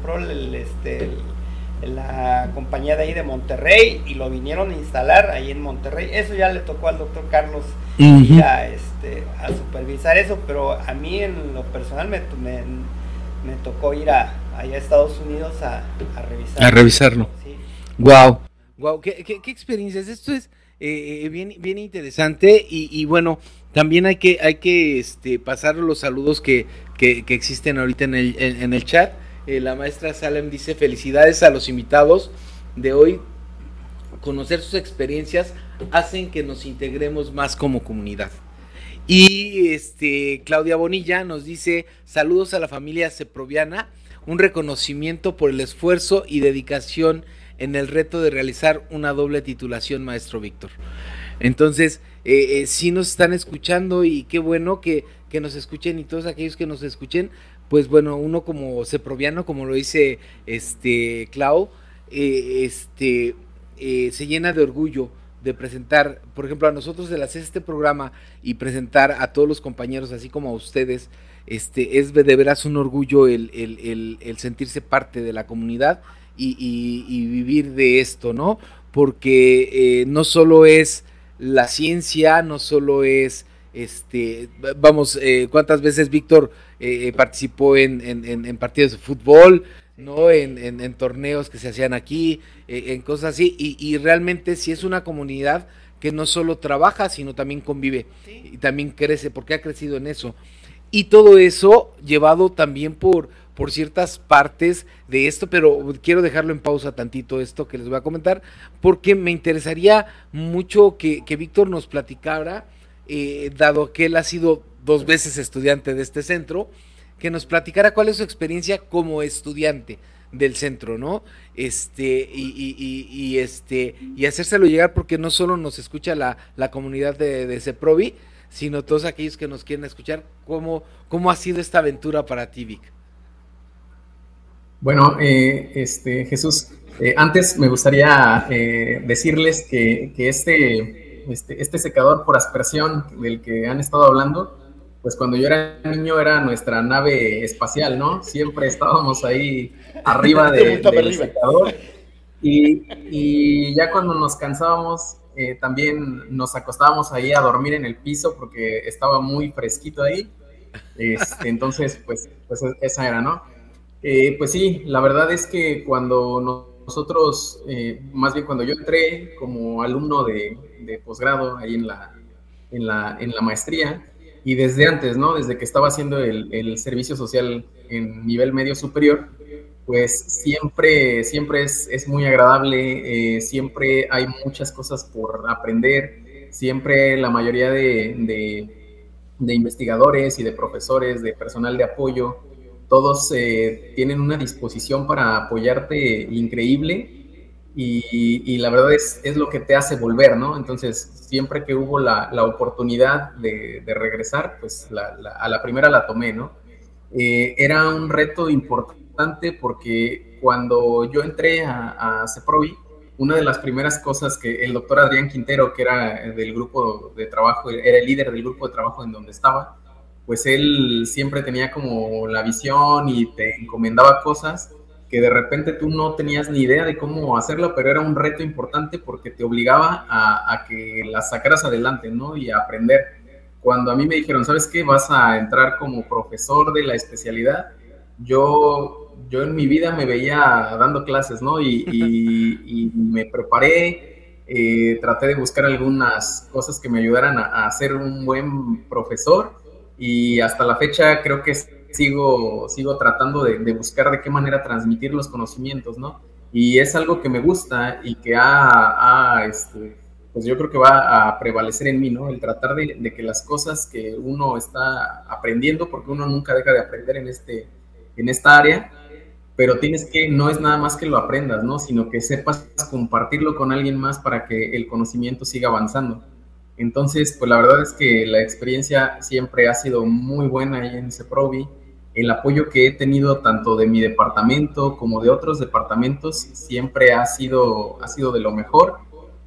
la compañía de ahí de Monterrey, y lo vinieron a instalar ahí en Monterrey. Eso ya le tocó al doctor Carlos ir a supervisar eso, pero a mí en lo personal me tocó ir allá a Estados Unidos a revisarlo. Sí. Wow, qué experiencias. Esto es bien interesante, y bueno, también hay que pasar los saludos que existen ahorita en el chat. La maestra Salem dice: felicidades a los invitados de hoy. Conocer sus experiencias hacen que nos integremos más como comunidad. Y Claudia Bonilla nos dice: saludos a la familia seproviana, un reconocimiento por el esfuerzo y dedicación en el reto de realizar una doble titulación, maestro Víctor. Entonces, sí nos están escuchando, y qué bueno que nos escuchen, y todos aquellos que nos escuchen, pues bueno, uno como seproviano, como lo dice Clau, se llena de orgullo de presentar, por ejemplo, a nosotros el hacer este programa y presentar a todos los compañeros, así como a ustedes, es de veras un orgullo el sentirse parte de la comunidad y vivir de esto, ¿no? Porque no solo es la ciencia, no solo es, ¿cuántas veces Víctor participó en partidos de fútbol, ¿no? En torneos que se hacían aquí, en cosas así, y realmente sí es una comunidad que no solo trabaja, sino también convive, sí, y también crece, porque ha crecido en eso, y todo eso llevado también por ciertas partes de esto, pero quiero dejarlo en pausa tantito esto que les voy a comentar, porque me interesaría mucho que Víctor nos platicara, dado que él ha sido 2 veces estudiante de este centro, que nos platicara cuál es su experiencia como estudiante del centro, ¿no? Y hacérselo llegar, porque no solo nos escucha la comunidad de CEPROVI, sino todos aquellos que nos quieren escuchar. ¿Cómo ha sido esta aventura para ti, Vic? Bueno, Jesús, antes me gustaría decirles que este secador por aspersión del que han estado hablando, pues cuando yo era niño era nuestra nave espacial, ¿no? Siempre estábamos ahí arriba del secador, y ya cuando nos cansábamos, también nos acostábamos ahí a dormir en el piso porque estaba muy fresquito ahí. Entonces, pues esa era, ¿no? Pues sí, la verdad es que cuando nosotros, más bien cuando yo entré como alumno de posgrado ahí en la maestría, y desde antes, ¿no? Desde que estaba haciendo el servicio social en nivel medio superior, pues siempre es muy agradable, siempre hay muchas cosas por aprender, siempre la mayoría de investigadores y de profesores, de personal de apoyo, todos tienen una disposición para apoyarte increíble, y la verdad es lo que te hace volver, ¿no? Entonces, siempre que hubo la oportunidad de regresar, pues a la primera la tomé, ¿no? Era un reto importante porque cuando yo entré a CEPROVI, una de las primeras cosas que el doctor Adrián Quintero, que era del grupo de trabajo, era el líder del grupo de trabajo en donde estaba, pues él siempre tenía como la visión y te encomendaba cosas que de repente tú no tenías ni idea de cómo hacerlo, pero era un reto importante porque te obligaba a que las sacaras adelante, ¿no? Y a aprender. Cuando a mí me dijeron, ¿sabes qué? Vas a entrar como profesor de la especialidad, yo en mi vida me veía dando clases, ¿no? Y me preparé, traté de buscar algunas cosas que me ayudaran a ser un buen profesor, y hasta la fecha creo que sigo tratando de buscar de qué manera transmitir los conocimientos, ¿no? Y es algo que me gusta y que pues yo creo que va a prevalecer en mí, ¿no? El tratar de que las cosas que uno está aprendiendo, porque uno nunca deja de aprender en esta área, pero no es nada más que lo aprendas, ¿no? Sino que sepas compartirlo con alguien más para que el conocimiento siga avanzando. Entonces, pues la verdad es que la experiencia siempre ha sido muy buena ahí en CEPROVI. El apoyo que he tenido tanto de mi departamento como de otros departamentos siempre ha sido de lo mejor,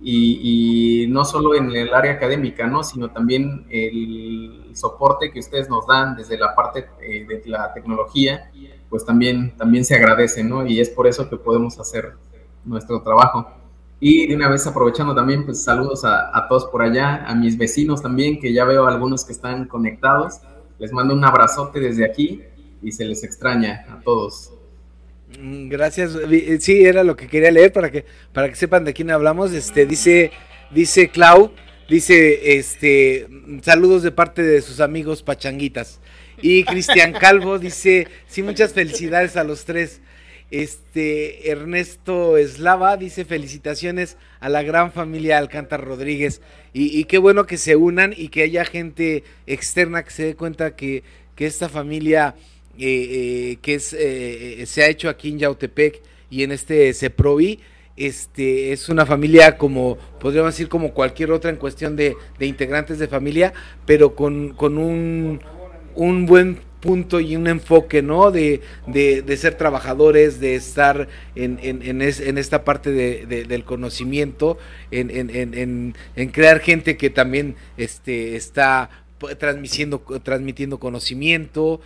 y no solo en el área académica, ¿no? Sino también el soporte que ustedes nos dan desde la parte de la tecnología, pues también se agradece, ¿no? Y es por eso que podemos hacer nuestro trabajo. Y de una vez, aprovechando también, pues saludos a todos por allá, a mis vecinos también, que ya veo algunos que están conectados. Les mando un abrazote desde aquí y se les extraña a todos. Gracias. Sí, era lo que quería leer para que sepan de quién hablamos. Dice Clau, Dice, saludos de parte de sus amigos pachanguitas. Y Cristian Calvo dice, sí, muchas felicidades a los tres. Ernesto Eslava dice, felicitaciones a la gran familia Alcántara Rodríguez. Y qué bueno que se unan y que haya gente externa que se dé cuenta que esta familia se ha hecho aquí en Yautepec y en este CEPROVI, es una familia como, podríamos decir, como cualquier otra en cuestión de integrantes de familia, pero con un buen punto y un enfoque, ¿no? De ser trabajadores, de estar en esta parte del conocimiento, en crear gente que también está transmitiendo conocimiento.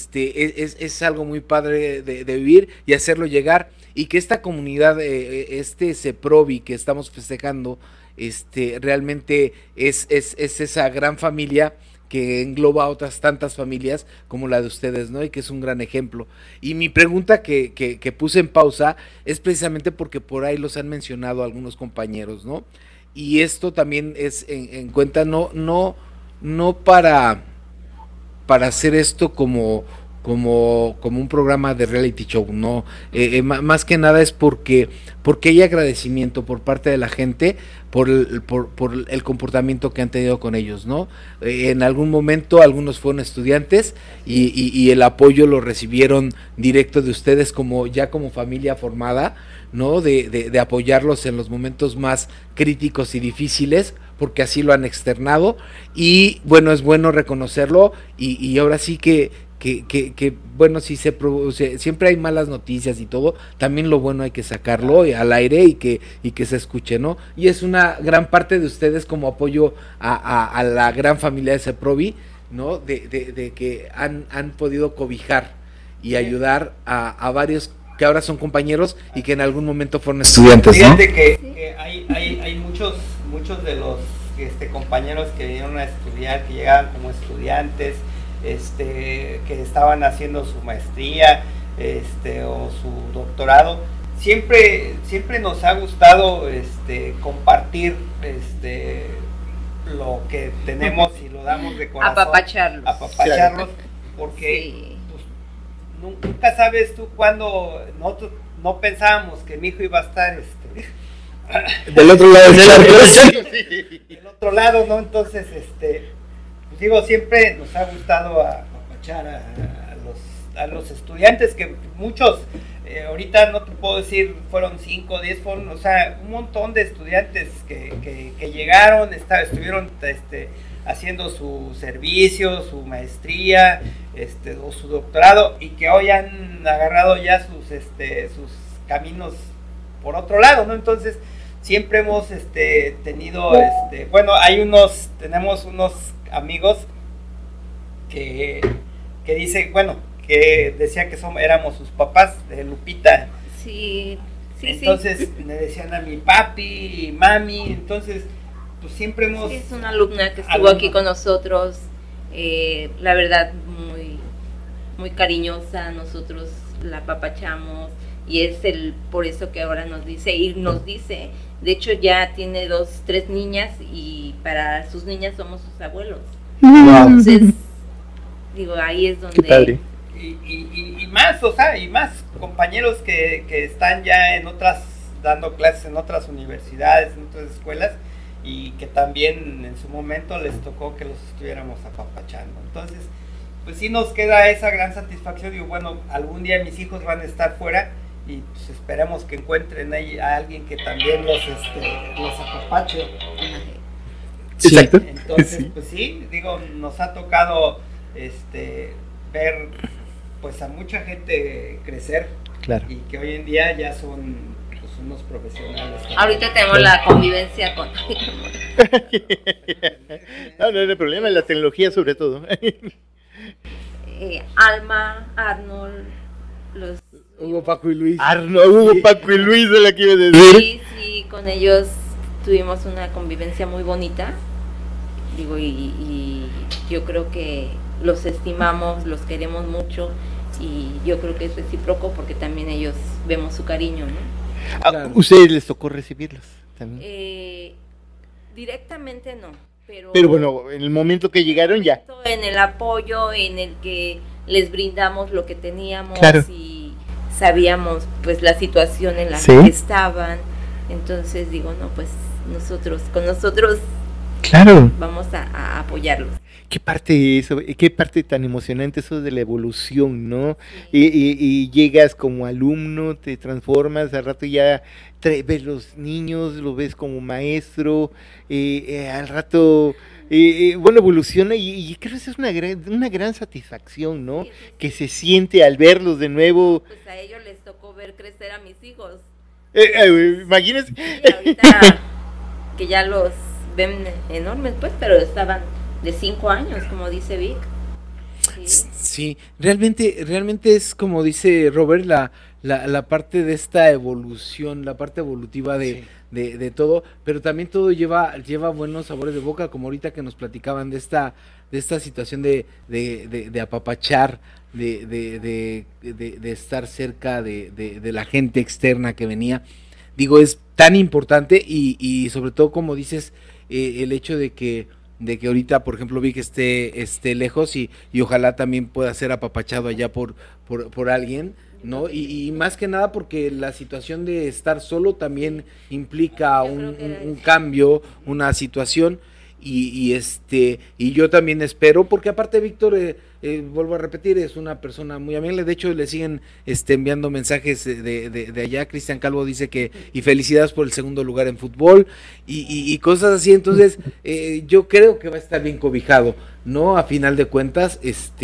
Es algo muy padre de vivir y hacerlo llegar, y que esta comunidad, CEPROVI que estamos festejando, realmente es esa gran familia que engloba a otras tantas familias como la de ustedes, ¿no? Y que es un gran ejemplo. Y mi pregunta que puse en pausa es precisamente porque por ahí los han mencionado algunos compañeros, ¿no? Y esto también es en cuenta, no para hacer esto como un programa de reality show, no, más que nada es porque hay agradecimiento por parte de la gente por el comportamiento que han tenido con ellos, ¿no? En algún momento algunos fueron estudiantes y el apoyo lo recibieron directo de ustedes como familia formada, ¿no? De apoyarlos en los momentos más críticos y difíciles, porque así lo han externado, y bueno, es bueno reconocerlo, y ahora sí que bueno, si siempre hay malas noticias y todo, también lo bueno hay que sacarlo al aire y que se escuche, ¿no? Y es una gran parte de ustedes como apoyo a la gran familia de CEPROVI, ¿no? De que han podido cobijar y ayudar a varios que ahora son compañeros y que en algún momento fueron estudiantes, ¿no? Fíjate que hay muchos de los compañeros que vinieron a estudiar, que llegaban como estudiantes, que estaban haciendo su maestría, o su doctorado. Siempre nos ha gustado compartir lo que tenemos y lo damos de corazón, apapacharlos, porque Sí. pues, nunca sabes tú cuándo. Nosotros no pensábamos que mi hijo iba a estar Del otro lado del charco. del otro lado, ¿no? Entonces, pues digo, siempre nos ha gustado apapachar a los estudiantes, que muchos, ahorita no te puedo decir, fueron 5 o 10, fueron, o sea, un montón de estudiantes que llegaron, estuvieron haciendo su servicio, su maestría, o su doctorado, y que hoy han agarrado ya sus caminos por otro lado, ¿no? Entonces, siempre hemos tenido, bueno, tenemos unos amigos que dicen, bueno, que decían que éramos sus papás, de Lupita. Sí. Entonces me decían a mi papi y mami, entonces pues siempre hemos... Sí, es una alumna que estuvo aquí con nosotros, la verdad muy cariñosa, nosotros la apapachamos, y es por eso que ahora nos dice, de hecho ya tiene 3 niñas, y para sus niñas somos sus abuelos. Entonces, digo, ahí es donde... Qué padre. Y más, o sea, y más compañeros que están ya dando clases en otras universidades, en otras escuelas, y que también en su momento les tocó que los estuviéramos apapachando. Entonces, pues sí nos queda esa gran satisfacción. Digo, bueno, algún día mis hijos van a estar fuera, y pues esperemos que encuentren ahí a alguien que también los apapache. Exacto. Entonces, Sí. pues sí, digo, nos ha tocado ver pues a mucha gente crecer, Claro. y que hoy en día ya son pues unos profesionales. Ahorita tenemos la convivencia con... No hay problema, la tecnología sobre todo. Alma, Arnold, los... Hugo, Paco y Luis. Hugo, Paco y Luis, de la que iba a decir. Sí, con ellos tuvimos una convivencia muy bonita, digo, y yo creo que los estimamos, los queremos mucho, y yo creo que es recíproco, porque también ellos vemos su cariño, ¿no? ¿Ustedes les tocó recibirlos también? Directamente no, pero bueno, en el momento que llegaron ya. En el apoyo, en el que les brindamos lo que teníamos, claro, y sabíamos pues la situación en la ¿sí? que estaban, entonces digo, no, pues con nosotros claro, vamos a apoyarlos. Qué parte tan emocionante eso de la evolución, ¿no? Y llegas como alumno, te transformas, al rato ya ves los niños, lo ves como maestro, al rato, bueno, evoluciona y creo que es una gran satisfacción, ¿no? Sí, sí, sí. Que se siente al verlos de nuevo. Pues a ellos les tocó ver crecer a mis hijos. Imagínense. Sí, ahorita que ya los ven enormes, pues, pero estaban de 5 años, como dice Vic. Sí, realmente es como dice Robert, la parte de esta evolución, la parte evolutiva de todo, pero también todo lleva buenos sabores de boca, como ahorita que nos platicaban de esta situación de apapachar, de estar cerca de la gente externa que venía. Digo, es tan importante y sobre todo, como dices, el hecho de que ahorita, por ejemplo, vi que esté lejos y ojalá también pueda ser apapachado allá por alguien, ¿no? Y más que nada porque la situación de estar solo también implica un cambio, una situación, y yo también espero, porque aparte Víctor, vuelvo a repetir, es una persona muy amable. De hecho le siguen enviando mensajes de allá. Cristian Calvo dice que y felicidades por el segundo lugar en fútbol y cosas así. Entonces yo creo que va a estar bien cobijado, ¿no? A final de cuentas,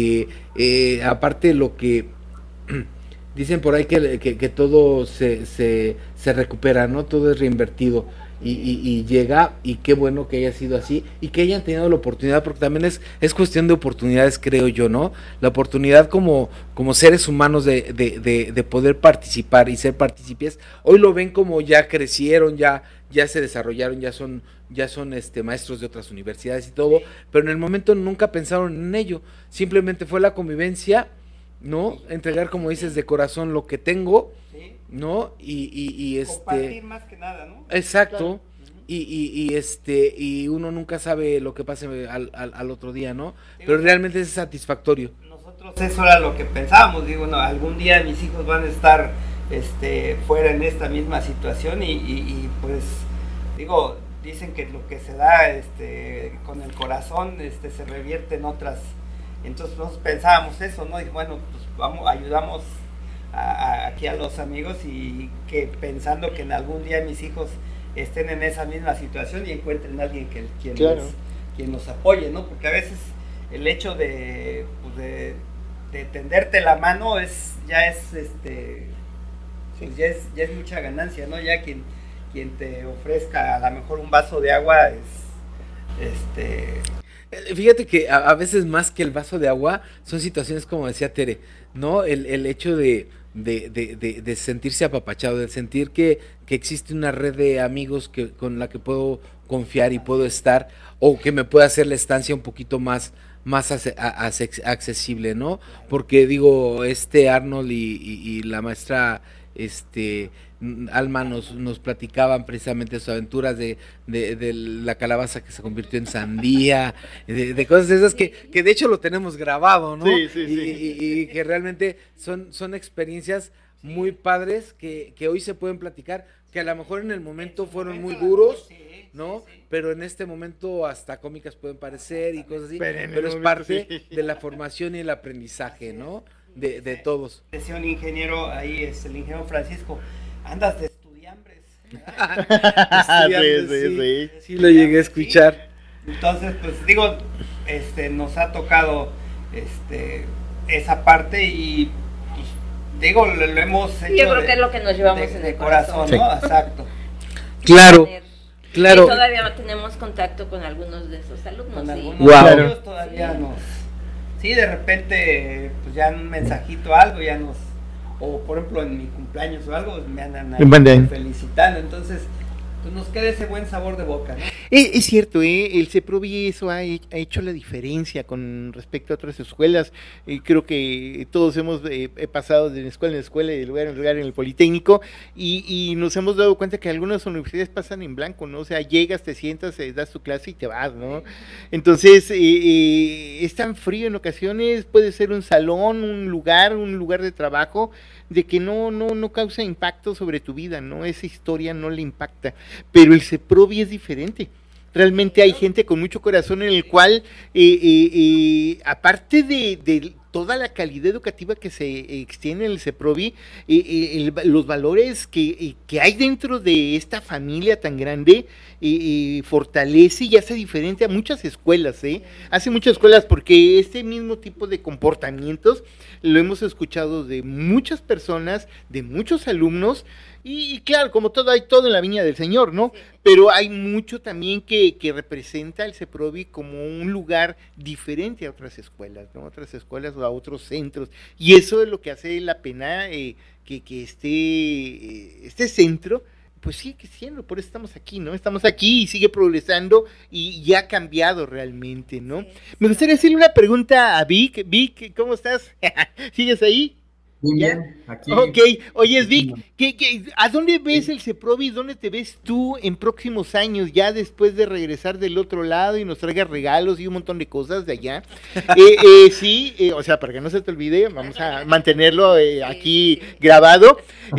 aparte lo que dicen por ahí que todo se recupera, ¿no? Todo es reinvertido. Y llega, y qué bueno que haya sido así, y que hayan tenido la oportunidad, porque también es cuestión de oportunidades, creo yo, ¿no? La oportunidad como seres humanos de poder participar y ser partícipes. Hoy lo ven como ya crecieron, ya se desarrollaron, ya son maestros de otras universidades y todo, pero en el momento nunca pensaron en ello, simplemente fue la convivencia, ¿no? Entregar, como dices, de corazón lo que tengo, ¿no? Y compartir más que nada, ¿no? Exacto. Claro. Y uno nunca sabe lo que pase al otro día, ¿no? Pero realmente es satisfactorio. Nosotros eso era lo que pensábamos, digo, no, algún día mis hijos van a estar fuera en esta misma situación y pues digo, dicen que lo que se da con el corazón se revierte en otras. Entonces nosotros pensábamos eso, ¿no? Y bueno, pues ayudamos aquí a los amigos y que pensando que en algún día mis hijos estén en esa misma situación y encuentren a alguien quien los apoye, ¿no? Porque a veces el hecho de tenderte la mano ya es mucha ganancia, ¿no? Ya quien te ofrezca a lo mejor un vaso de agua Fíjate que a veces más que el vaso de agua son situaciones como decía Tere, ¿no? El hecho de sentirse apapachado, de sentir que existe una red de amigos con la que puedo confiar y puedo estar, o que me pueda hacer la estancia un poquito más accesible, ¿no? Porque digo, Arnold y la maestra Alma nos platicaban precisamente sus aventuras de la calabaza que se convirtió en sandía, de cosas esas que de hecho lo tenemos grabado, ¿no? Sí. Y que realmente son experiencias muy padres que hoy se pueden platicar, que a lo mejor en el momento fueron muy duros, ¿no? Pero en este momento hasta cómicas pueden parecer y cosas así, pero es parte de la formación y el aprendizaje, ¿no? De todos. Decía un ingeniero ahí, el ingeniero Francisco, andas de estudiambres. Sí, lo llegué a escuchar. Entonces, pues digo, nos ha tocado esa parte y pues, digo, lo hemos hecho. Yo creo que es lo que nos llevamos en el corazón, ¿no? Exacto. Claro. Y todavía tenemos contacto con algunos de esos alumnos. Con algunos de ellos todavía sí, de repente, pues ya un mensajito, algo, o por ejemplo en mi cumpleaños o algo, me andan ahí felicitando. Entonces, pues nos queda ese buen sabor de boca, ¿no? Es cierto, el CEPROVI eso ha hecho la diferencia con respecto a otras escuelas. Creo que todos hemos pasado de escuela en escuela y de lugar en lugar en el Politécnico y nos hemos dado cuenta que algunas universidades pasan en blanco, ¿no? O sea, llegas, te sientas, das tu clase y te vas, ¿no? Entonces, es tan frío en ocasiones, puede ser un salón, un lugar de trabajo, de que no causa impacto sobre tu vida, ¿no? Esa historia no le impacta, pero el CEPROVI es diferente. Realmente hay gente con mucho corazón en el cual, aparte de toda la calidad educativa que se extiende en el CEPROVI, los valores que hay dentro de esta familia tan grande, fortalece y hace diferente a muchas escuelas, hace muchas escuelas, porque este mismo tipo de comportamientos lo hemos escuchado de muchas personas, de muchos alumnos, y claro, como todo, hay todo en la viña del Señor, ¿no? Pero hay mucho también que representa el CEPROVI como un lugar diferente a otras escuelas, ¿no? Otras escuelas o a otros centros. Y eso es lo que hace la pena que este centro, pues sigue siendo, por eso estamos aquí, ¿no? Estamos aquí y sigue progresando y ya ha cambiado realmente, ¿no? Me gustaría hacerle una pregunta a Vic. Vic, ¿cómo estás? ¿Sigues ahí? Muy bien, aquí. Ok, oye, Vic, ¿a dónde ves el CEPROVI? ¿Dónde te ves tú en próximos años, ya después de regresar del otro lado y nos traigas regalos y un montón de cosas de allá? Sí, o sea, para que no se te olvide, vamos a mantenerlo aquí grabado.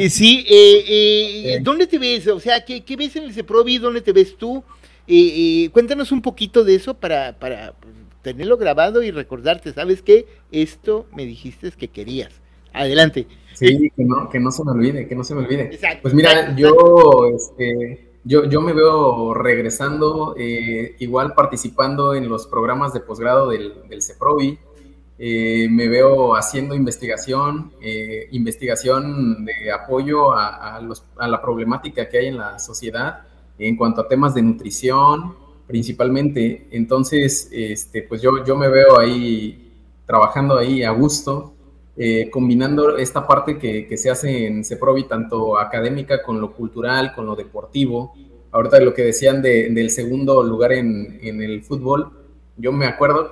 ¿Dónde te ves? O sea, ¿qué ves en el CEPROVI? ¿Dónde te ves tú? Cuéntanos un poquito de eso para tenerlo grabado y recordarte, ¿sabes qué? Esto me dijiste que querías. Adelante. Sí, que no se me olvide, que no se me olvide. Exacto. Pues mira, yo me veo regresando, igual participando en los programas de posgrado del CEPROVI. Me veo haciendo investigación de apoyo a la problemática que hay en la sociedad en cuanto a temas de nutrición, principalmente. Entonces, pues yo me veo ahí trabajando ahí a gusto. Combinando esta parte que se hace en CEPROVI, tanto académica con lo cultural, con lo deportivo. Ahorita lo que decían del segundo lugar en el fútbol, yo me acuerdo,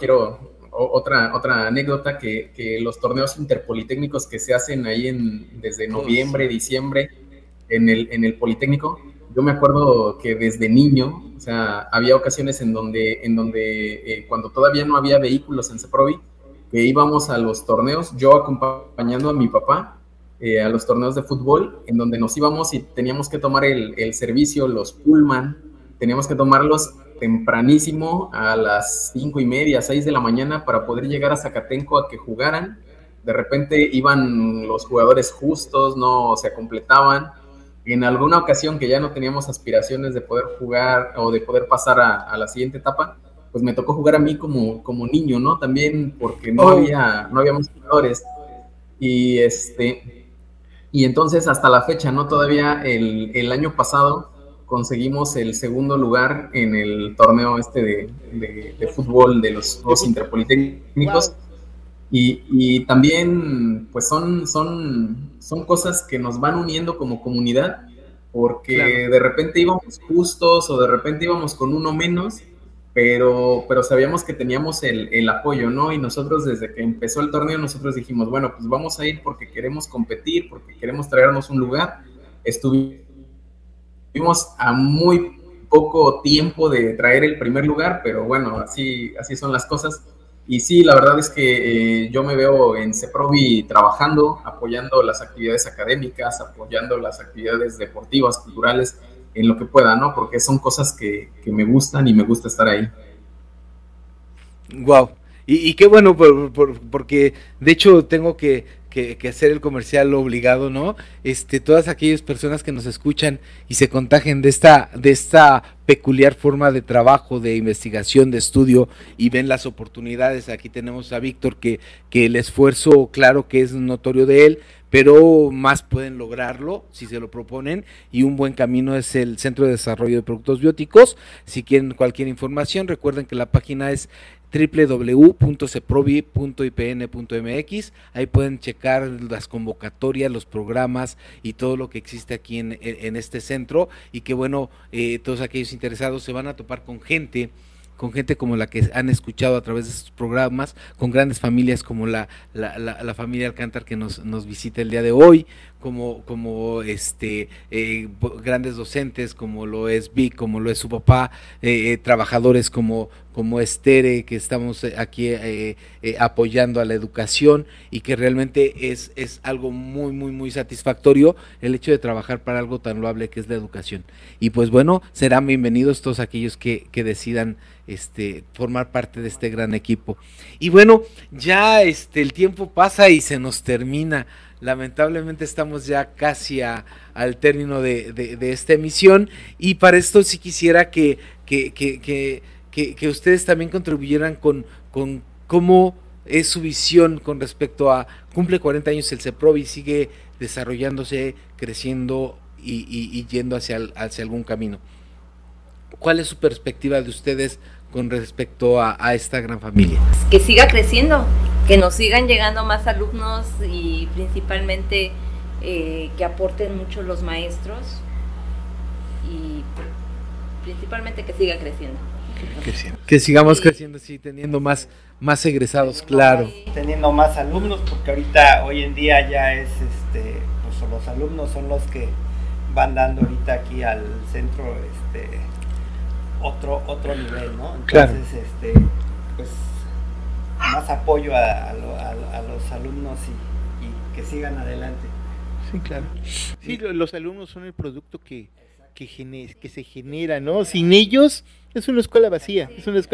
otra anécdota, que los torneos interpolitécnicos que se hacen ahí desde noviembre, diciembre, en el Politécnico, yo me acuerdo que desde niño, o sea, había ocasiones en donde cuando todavía no había vehículos en CEPROVI, que íbamos a los torneos, yo acompañando a mi papá a los torneos de fútbol, en donde nos íbamos y teníamos que tomar el servicio, los pullman, teníamos que tomarlos tempranísimo a las 5:30, 6 de la mañana para poder llegar a Zacatenco a que jugaran. De repente iban los jugadores justos, no se completaban. En alguna ocasión que ya no teníamos aspiraciones de poder jugar o de poder pasar a la siguiente etapa, pues me tocó jugar a mí como niño, ¿no? También porque no había más jugadores. Y entonces hasta la fecha, ¿no? Todavía el año pasado conseguimos el segundo lugar en el torneo de fútbol de los Juegos Interpolitécnicos. Wow. Y también, pues son cosas que nos van uniendo como comunidad, porque claro, de repente íbamos justos o de repente íbamos con uno menos, pero sabíamos que teníamos el apoyo, ¿no? Y nosotros desde que empezó el torneo, nosotros dijimos, bueno, pues vamos a ir porque queremos competir, porque queremos traernos un lugar. Estuvimos a muy poco tiempo de traer el primer lugar, pero bueno, así son las cosas. Y sí, la verdad es que yo me veo en CEPROVI trabajando, apoyando las actividades académicas, apoyando las actividades deportivas, culturales, en lo que pueda, ¿no? Porque son cosas que me gustan y me gusta estar ahí. Wow. Y qué bueno, porque de hecho tengo que hacer el comercial obligado, ¿no? Todas aquellas personas que nos escuchan y se contagian de esta peculiar forma de trabajo, de investigación, de estudio, y ven las oportunidades. Aquí tenemos a Víctor, que el esfuerzo, claro que es notorio de él, pero más pueden lograrlo si se lo proponen, y un buen camino es el Centro de Desarrollo de Productos Bióticos. Si quieren cualquier información, recuerden que la página es www.ceprovi.ipn.mx. Ahí pueden checar las convocatorias, los programas y todo lo que existe aquí en este centro, y que bueno, todos aquellos interesados se van a topar con gente como la que han escuchado a través de estos programas, con grandes familias como la familia Alcántar que nos visita el día de hoy, como grandes docentes como lo es Vic, como lo es su papá, trabajadores como Estere, que estamos aquí apoyando a la educación, y que realmente es algo muy, muy, muy satisfactorio el hecho de trabajar para algo tan loable que es la educación. Y pues bueno, serán bienvenidos todos aquellos que decidan formar parte de este gran equipo. Y bueno, ya el tiempo pasa y se nos termina. Lamentablemente estamos ya casi al término de esta emisión, y para esto sí quisiera que ustedes también contribuyeran con cómo es su visión con respecto a, cumple 40 años el CEPROVI, sigue desarrollándose, creciendo y yendo hacia algún camino. ¿Cuál es su perspectiva de ustedes con respecto a esta gran familia? Que siga creciendo, que nos sigan llegando más alumnos, y principalmente que aporten mucho los maestros, y principalmente que siga creciendo. Que sigamos creciendo, sí, teniendo más egresados, claro. Teniendo más alumnos, porque hoy en día ya es, pues los alumnos son los que van dando ahorita aquí al centro, otro nivel, ¿no? Entonces, claro. Pues más apoyo a los alumnos y que sigan adelante. Sí, claro. Sí, los alumnos son el producto que se genera, ¿no? Sin ellos es una escuela vacía,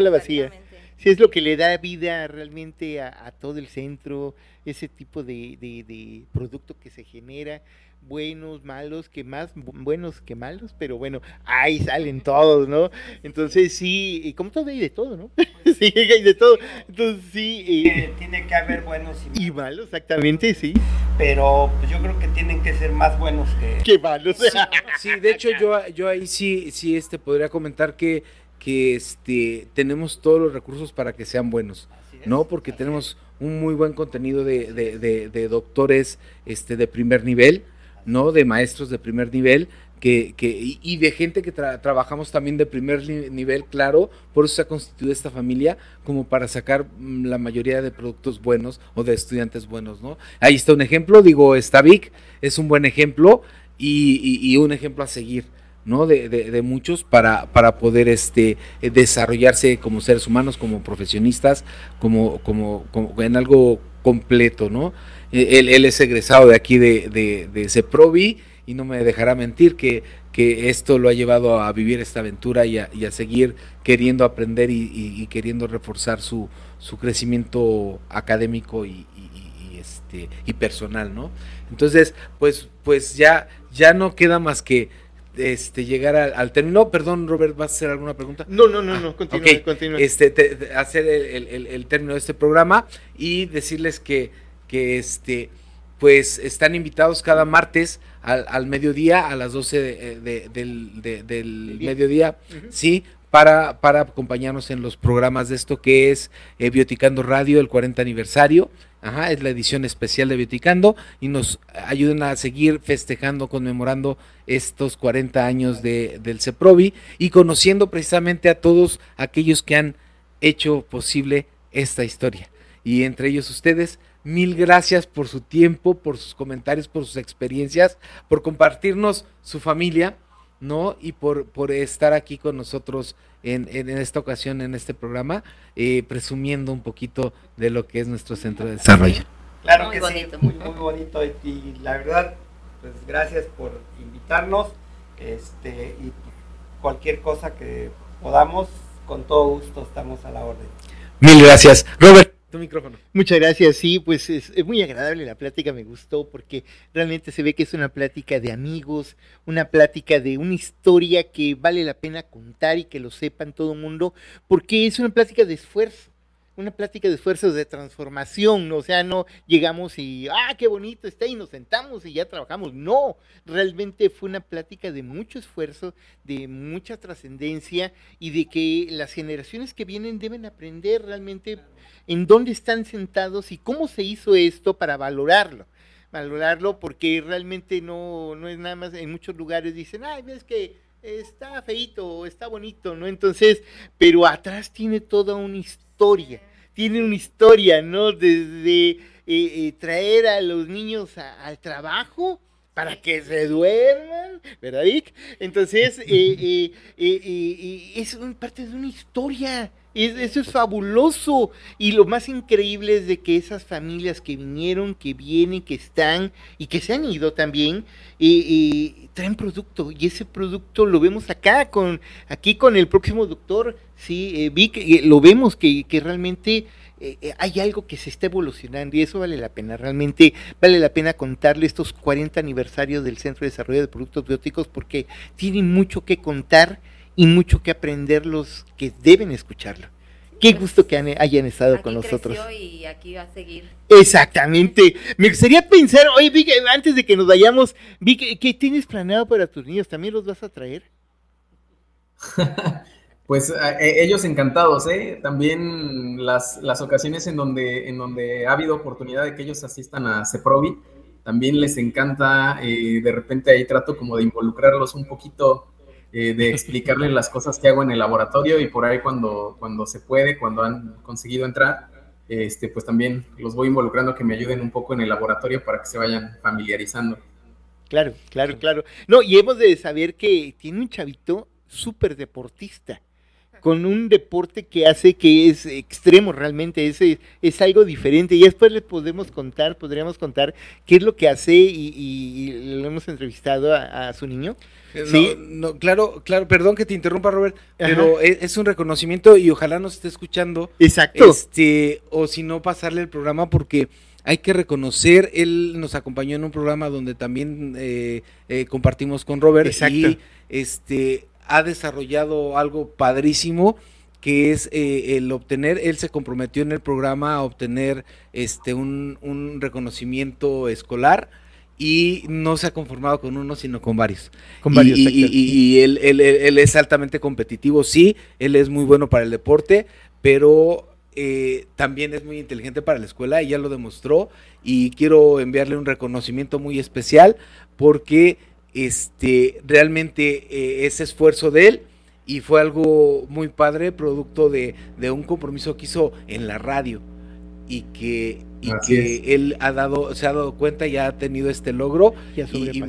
Sí, es lo que le da vida realmente a todo el centro, ese tipo de producto que se genera, buenos, malos, que más buenos que malos, pero bueno, ahí salen todos, ¿no? Entonces sí, y como todo hay de todo, ¿no? Sí, hay de todo. Entonces sí. Tiene que haber buenos y malos, exactamente, sí. Pero pues yo creo que tienen que ser más buenos que malos. Sí, de hecho yo ahí sí podría comentar que tenemos todos los recursos para que sean buenos, ¿no? Porque tenemos un muy buen contenido de doctores de primer nivel, ¿no? De maestros de primer nivel, y de gente que trabajamos también de primer nivel, claro, por eso se ha constituido esta familia, como para sacar la mayoría de productos buenos o de estudiantes buenos, ¿no? Ahí está un ejemplo, está Vic, es un buen ejemplo y un ejemplo a seguir, ¿no? De muchos para poder desarrollarse como seres humanos, como profesionistas, como en algo completo, ¿no? Él es egresado de aquí de CEPROVI, y no me dejará mentir que esto lo ha llevado a vivir esta aventura y a seguir queriendo aprender y queriendo reforzar su crecimiento académico y personal, ¿no? Entonces, pues ya no queda más que llegar al término. Perdón, Robert, ¿vas a hacer alguna pregunta? No, continúa, okay. Continúa. Hacer el término de este programa y decirles que pues están invitados cada martes al mediodía, a las 12 del mediodía, sí, para acompañarnos en los programas de esto que es Bioticando Radio, el 40 aniversario. Es la edición especial de Bioticando, y nos ayudan a seguir festejando, conmemorando estos 40 años del CEPROVI, y conociendo precisamente a todos aquellos que han hecho posible esta historia, y entre ellos ustedes. Mil gracias por su tiempo, por sus comentarios, por sus experiencias, por compartirnos su familia, ¿no? Y por estar aquí con nosotros en esta ocasión, en este programa, presumiendo un poquito de lo que es nuestro centro de desarrollo. Claro muy que bonito. Sí, muy bonito, y la verdad, pues gracias por invitarnos, y cualquier cosa que podamos, con todo gusto estamos a la orden. Mil gracias. Robert, tu micrófono. Muchas gracias, sí, pues es muy agradable la plática, me gustó porque realmente se ve que es una plática de amigos, una plática de una historia que vale la pena contar y que lo sepan todo el mundo, porque es una plática de esfuerzo, una plática de esfuerzos de transformación, ¿no? O sea, no llegamos y, qué bonito está, y nos sentamos y ya trabajamos. No, realmente fue una plática de mucho esfuerzo, de mucha trascendencia, y de que las generaciones que vienen deben aprender realmente en dónde están sentados y cómo se hizo esto para valorarlo, porque realmente no es nada más. En muchos lugares dicen, ves que está feíto o está bonito, ¿no? Entonces, pero atrás tiene toda una historia, ¿no? Desde traer a los niños al trabajo para que se duerman, ¿verdad, Vic? Entonces, es parte de una historia. Eso es fabuloso, y lo más increíble es de que esas familias que vinieron, que vienen, que están y que se han ido también, traen producto, y ese producto lo vemos aquí con el próximo doctor, sí, Vic, lo vemos que realmente hay algo que se está evolucionando, y eso vale la pena, realmente vale la pena contarle estos 40 aniversarios del Centro de Desarrollo de Productos Bióticos, porque tienen mucho que contar y mucho que aprender los que deben escucharlo. Qué gusto que hayan estado aquí con nosotros. Y aquí va a seguir. Exactamente. Me gustaría pensar, oye, Vic, antes de que nos vayamos, Vic, ¿qué tienes planeado para tus niños? ¿También los vas a traer? Pues ellos encantados, ¿eh? También las ocasiones en donde ha habido oportunidad de que ellos asistan a CEPROVI, también les encanta. De repente ahí trato como de involucrarlos un poquito, de explicarles las cosas que hago en el laboratorio, y por ahí cuando se puede, cuando han conseguido entrar, pues también los voy involucrando, que me ayuden un poco en el laboratorio para que se vayan familiarizando. Claro. No, y hemos de saber que tiene un chavito súper deportista, con un deporte que hace que es extremo realmente, es algo diferente, y después podríamos contar qué es lo que hace, y lo hemos entrevistado a su niño. ¿Sí? No, claro, perdón que te interrumpa, Robert, pero es un reconocimiento, y ojalá nos esté escuchando. Exacto. O si no, pasarle el programa, porque hay que reconocer, él nos acompañó en un programa donde también compartimos con Robert. Exacto. Y ha desarrollado algo padrísimo, que es el obtener, él se comprometió en el programa a obtener un reconocimiento escolar, y no se ha conformado con uno, sino con varios. Y él es altamente competitivo, sí, él es muy bueno para el deporte, pero también es muy inteligente para la escuela, y ya lo demostró, y quiero enviarle un reconocimiento muy especial, porque realmente ese esfuerzo de él, y fue algo muy padre, producto de un compromiso que hizo en la radio, y que él se ha dado cuenta y ha tenido este logro, y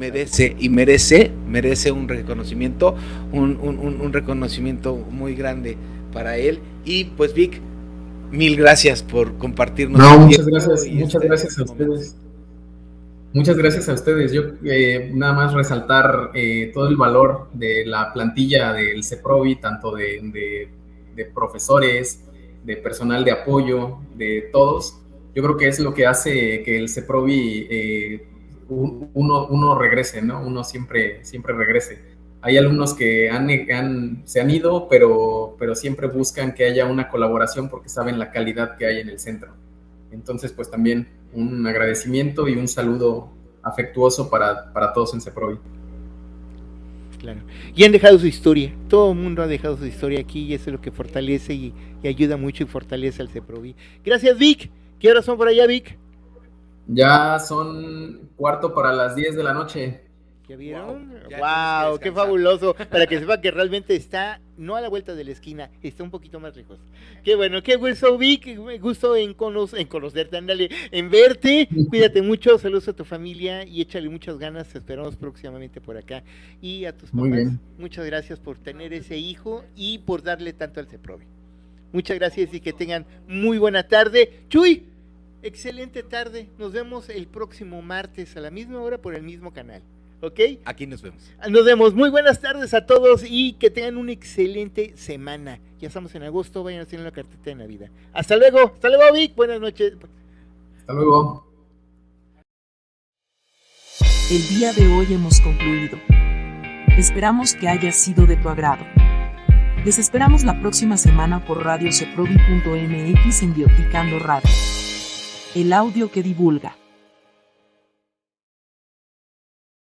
merece un reconocimiento, un reconocimiento muy grande para él. Y pues, Vic, mil gracias por compartirnos. No, muchas gracias a ustedes. Muchas gracias a ustedes. Yo nada más resaltar todo el valor de la plantilla del CEPROVI, tanto de profesores, de personal de apoyo, de todos. Yo creo que es lo que hace que el CEPROVI uno regrese, ¿no? Uno siempre regrese. Hay alumnos que se han ido, pero siempre buscan que haya una colaboración, porque saben la calidad que hay en el centro. Entonces, pues también un agradecimiento y un saludo afectuoso para todos en CEPROVI. Claro. Y han dejado su historia, todo el mundo ha dejado su historia aquí, y eso es lo que fortalece y ayuda mucho y fortalece al CEPROVI. Gracias, Vic. ¿Qué horas son por allá, Vic? Ya son 10:15 de la noche. ¿Ya vieron? ¡Wow! ¡Qué fabuloso! Para que sepa que realmente está, no a la vuelta de la esquina, está un poquito más lejos. ¡Qué bueno! ¡Qué gusto, Vic! Gusto en conocerte, ándale, en verte. Cuídate mucho, saludos a tu familia y échale muchas ganas. Te esperamos próximamente por acá. Y a tus papás, muchas gracias por tener ese hijo y por darle tanto al CEPROVI. Muchas gracias, y que tengan muy buena tarde. Chuy, excelente tarde. Nos vemos el próximo martes a la misma hora por el mismo canal. ¿Ok? Aquí nos vemos. Nos vemos. Muy buenas tardes a todos, y que tengan una excelente semana. Ya estamos en agosto, vayan haciendo la cartita de Navidad. Hasta luego, Vic. Buenas noches. Hasta luego. El día de hoy hemos concluido. Esperamos que haya sido de tu agrado. Les esperamos la próxima semana por radioceprovi.mx en Bioticando Radio. El audio que divulga.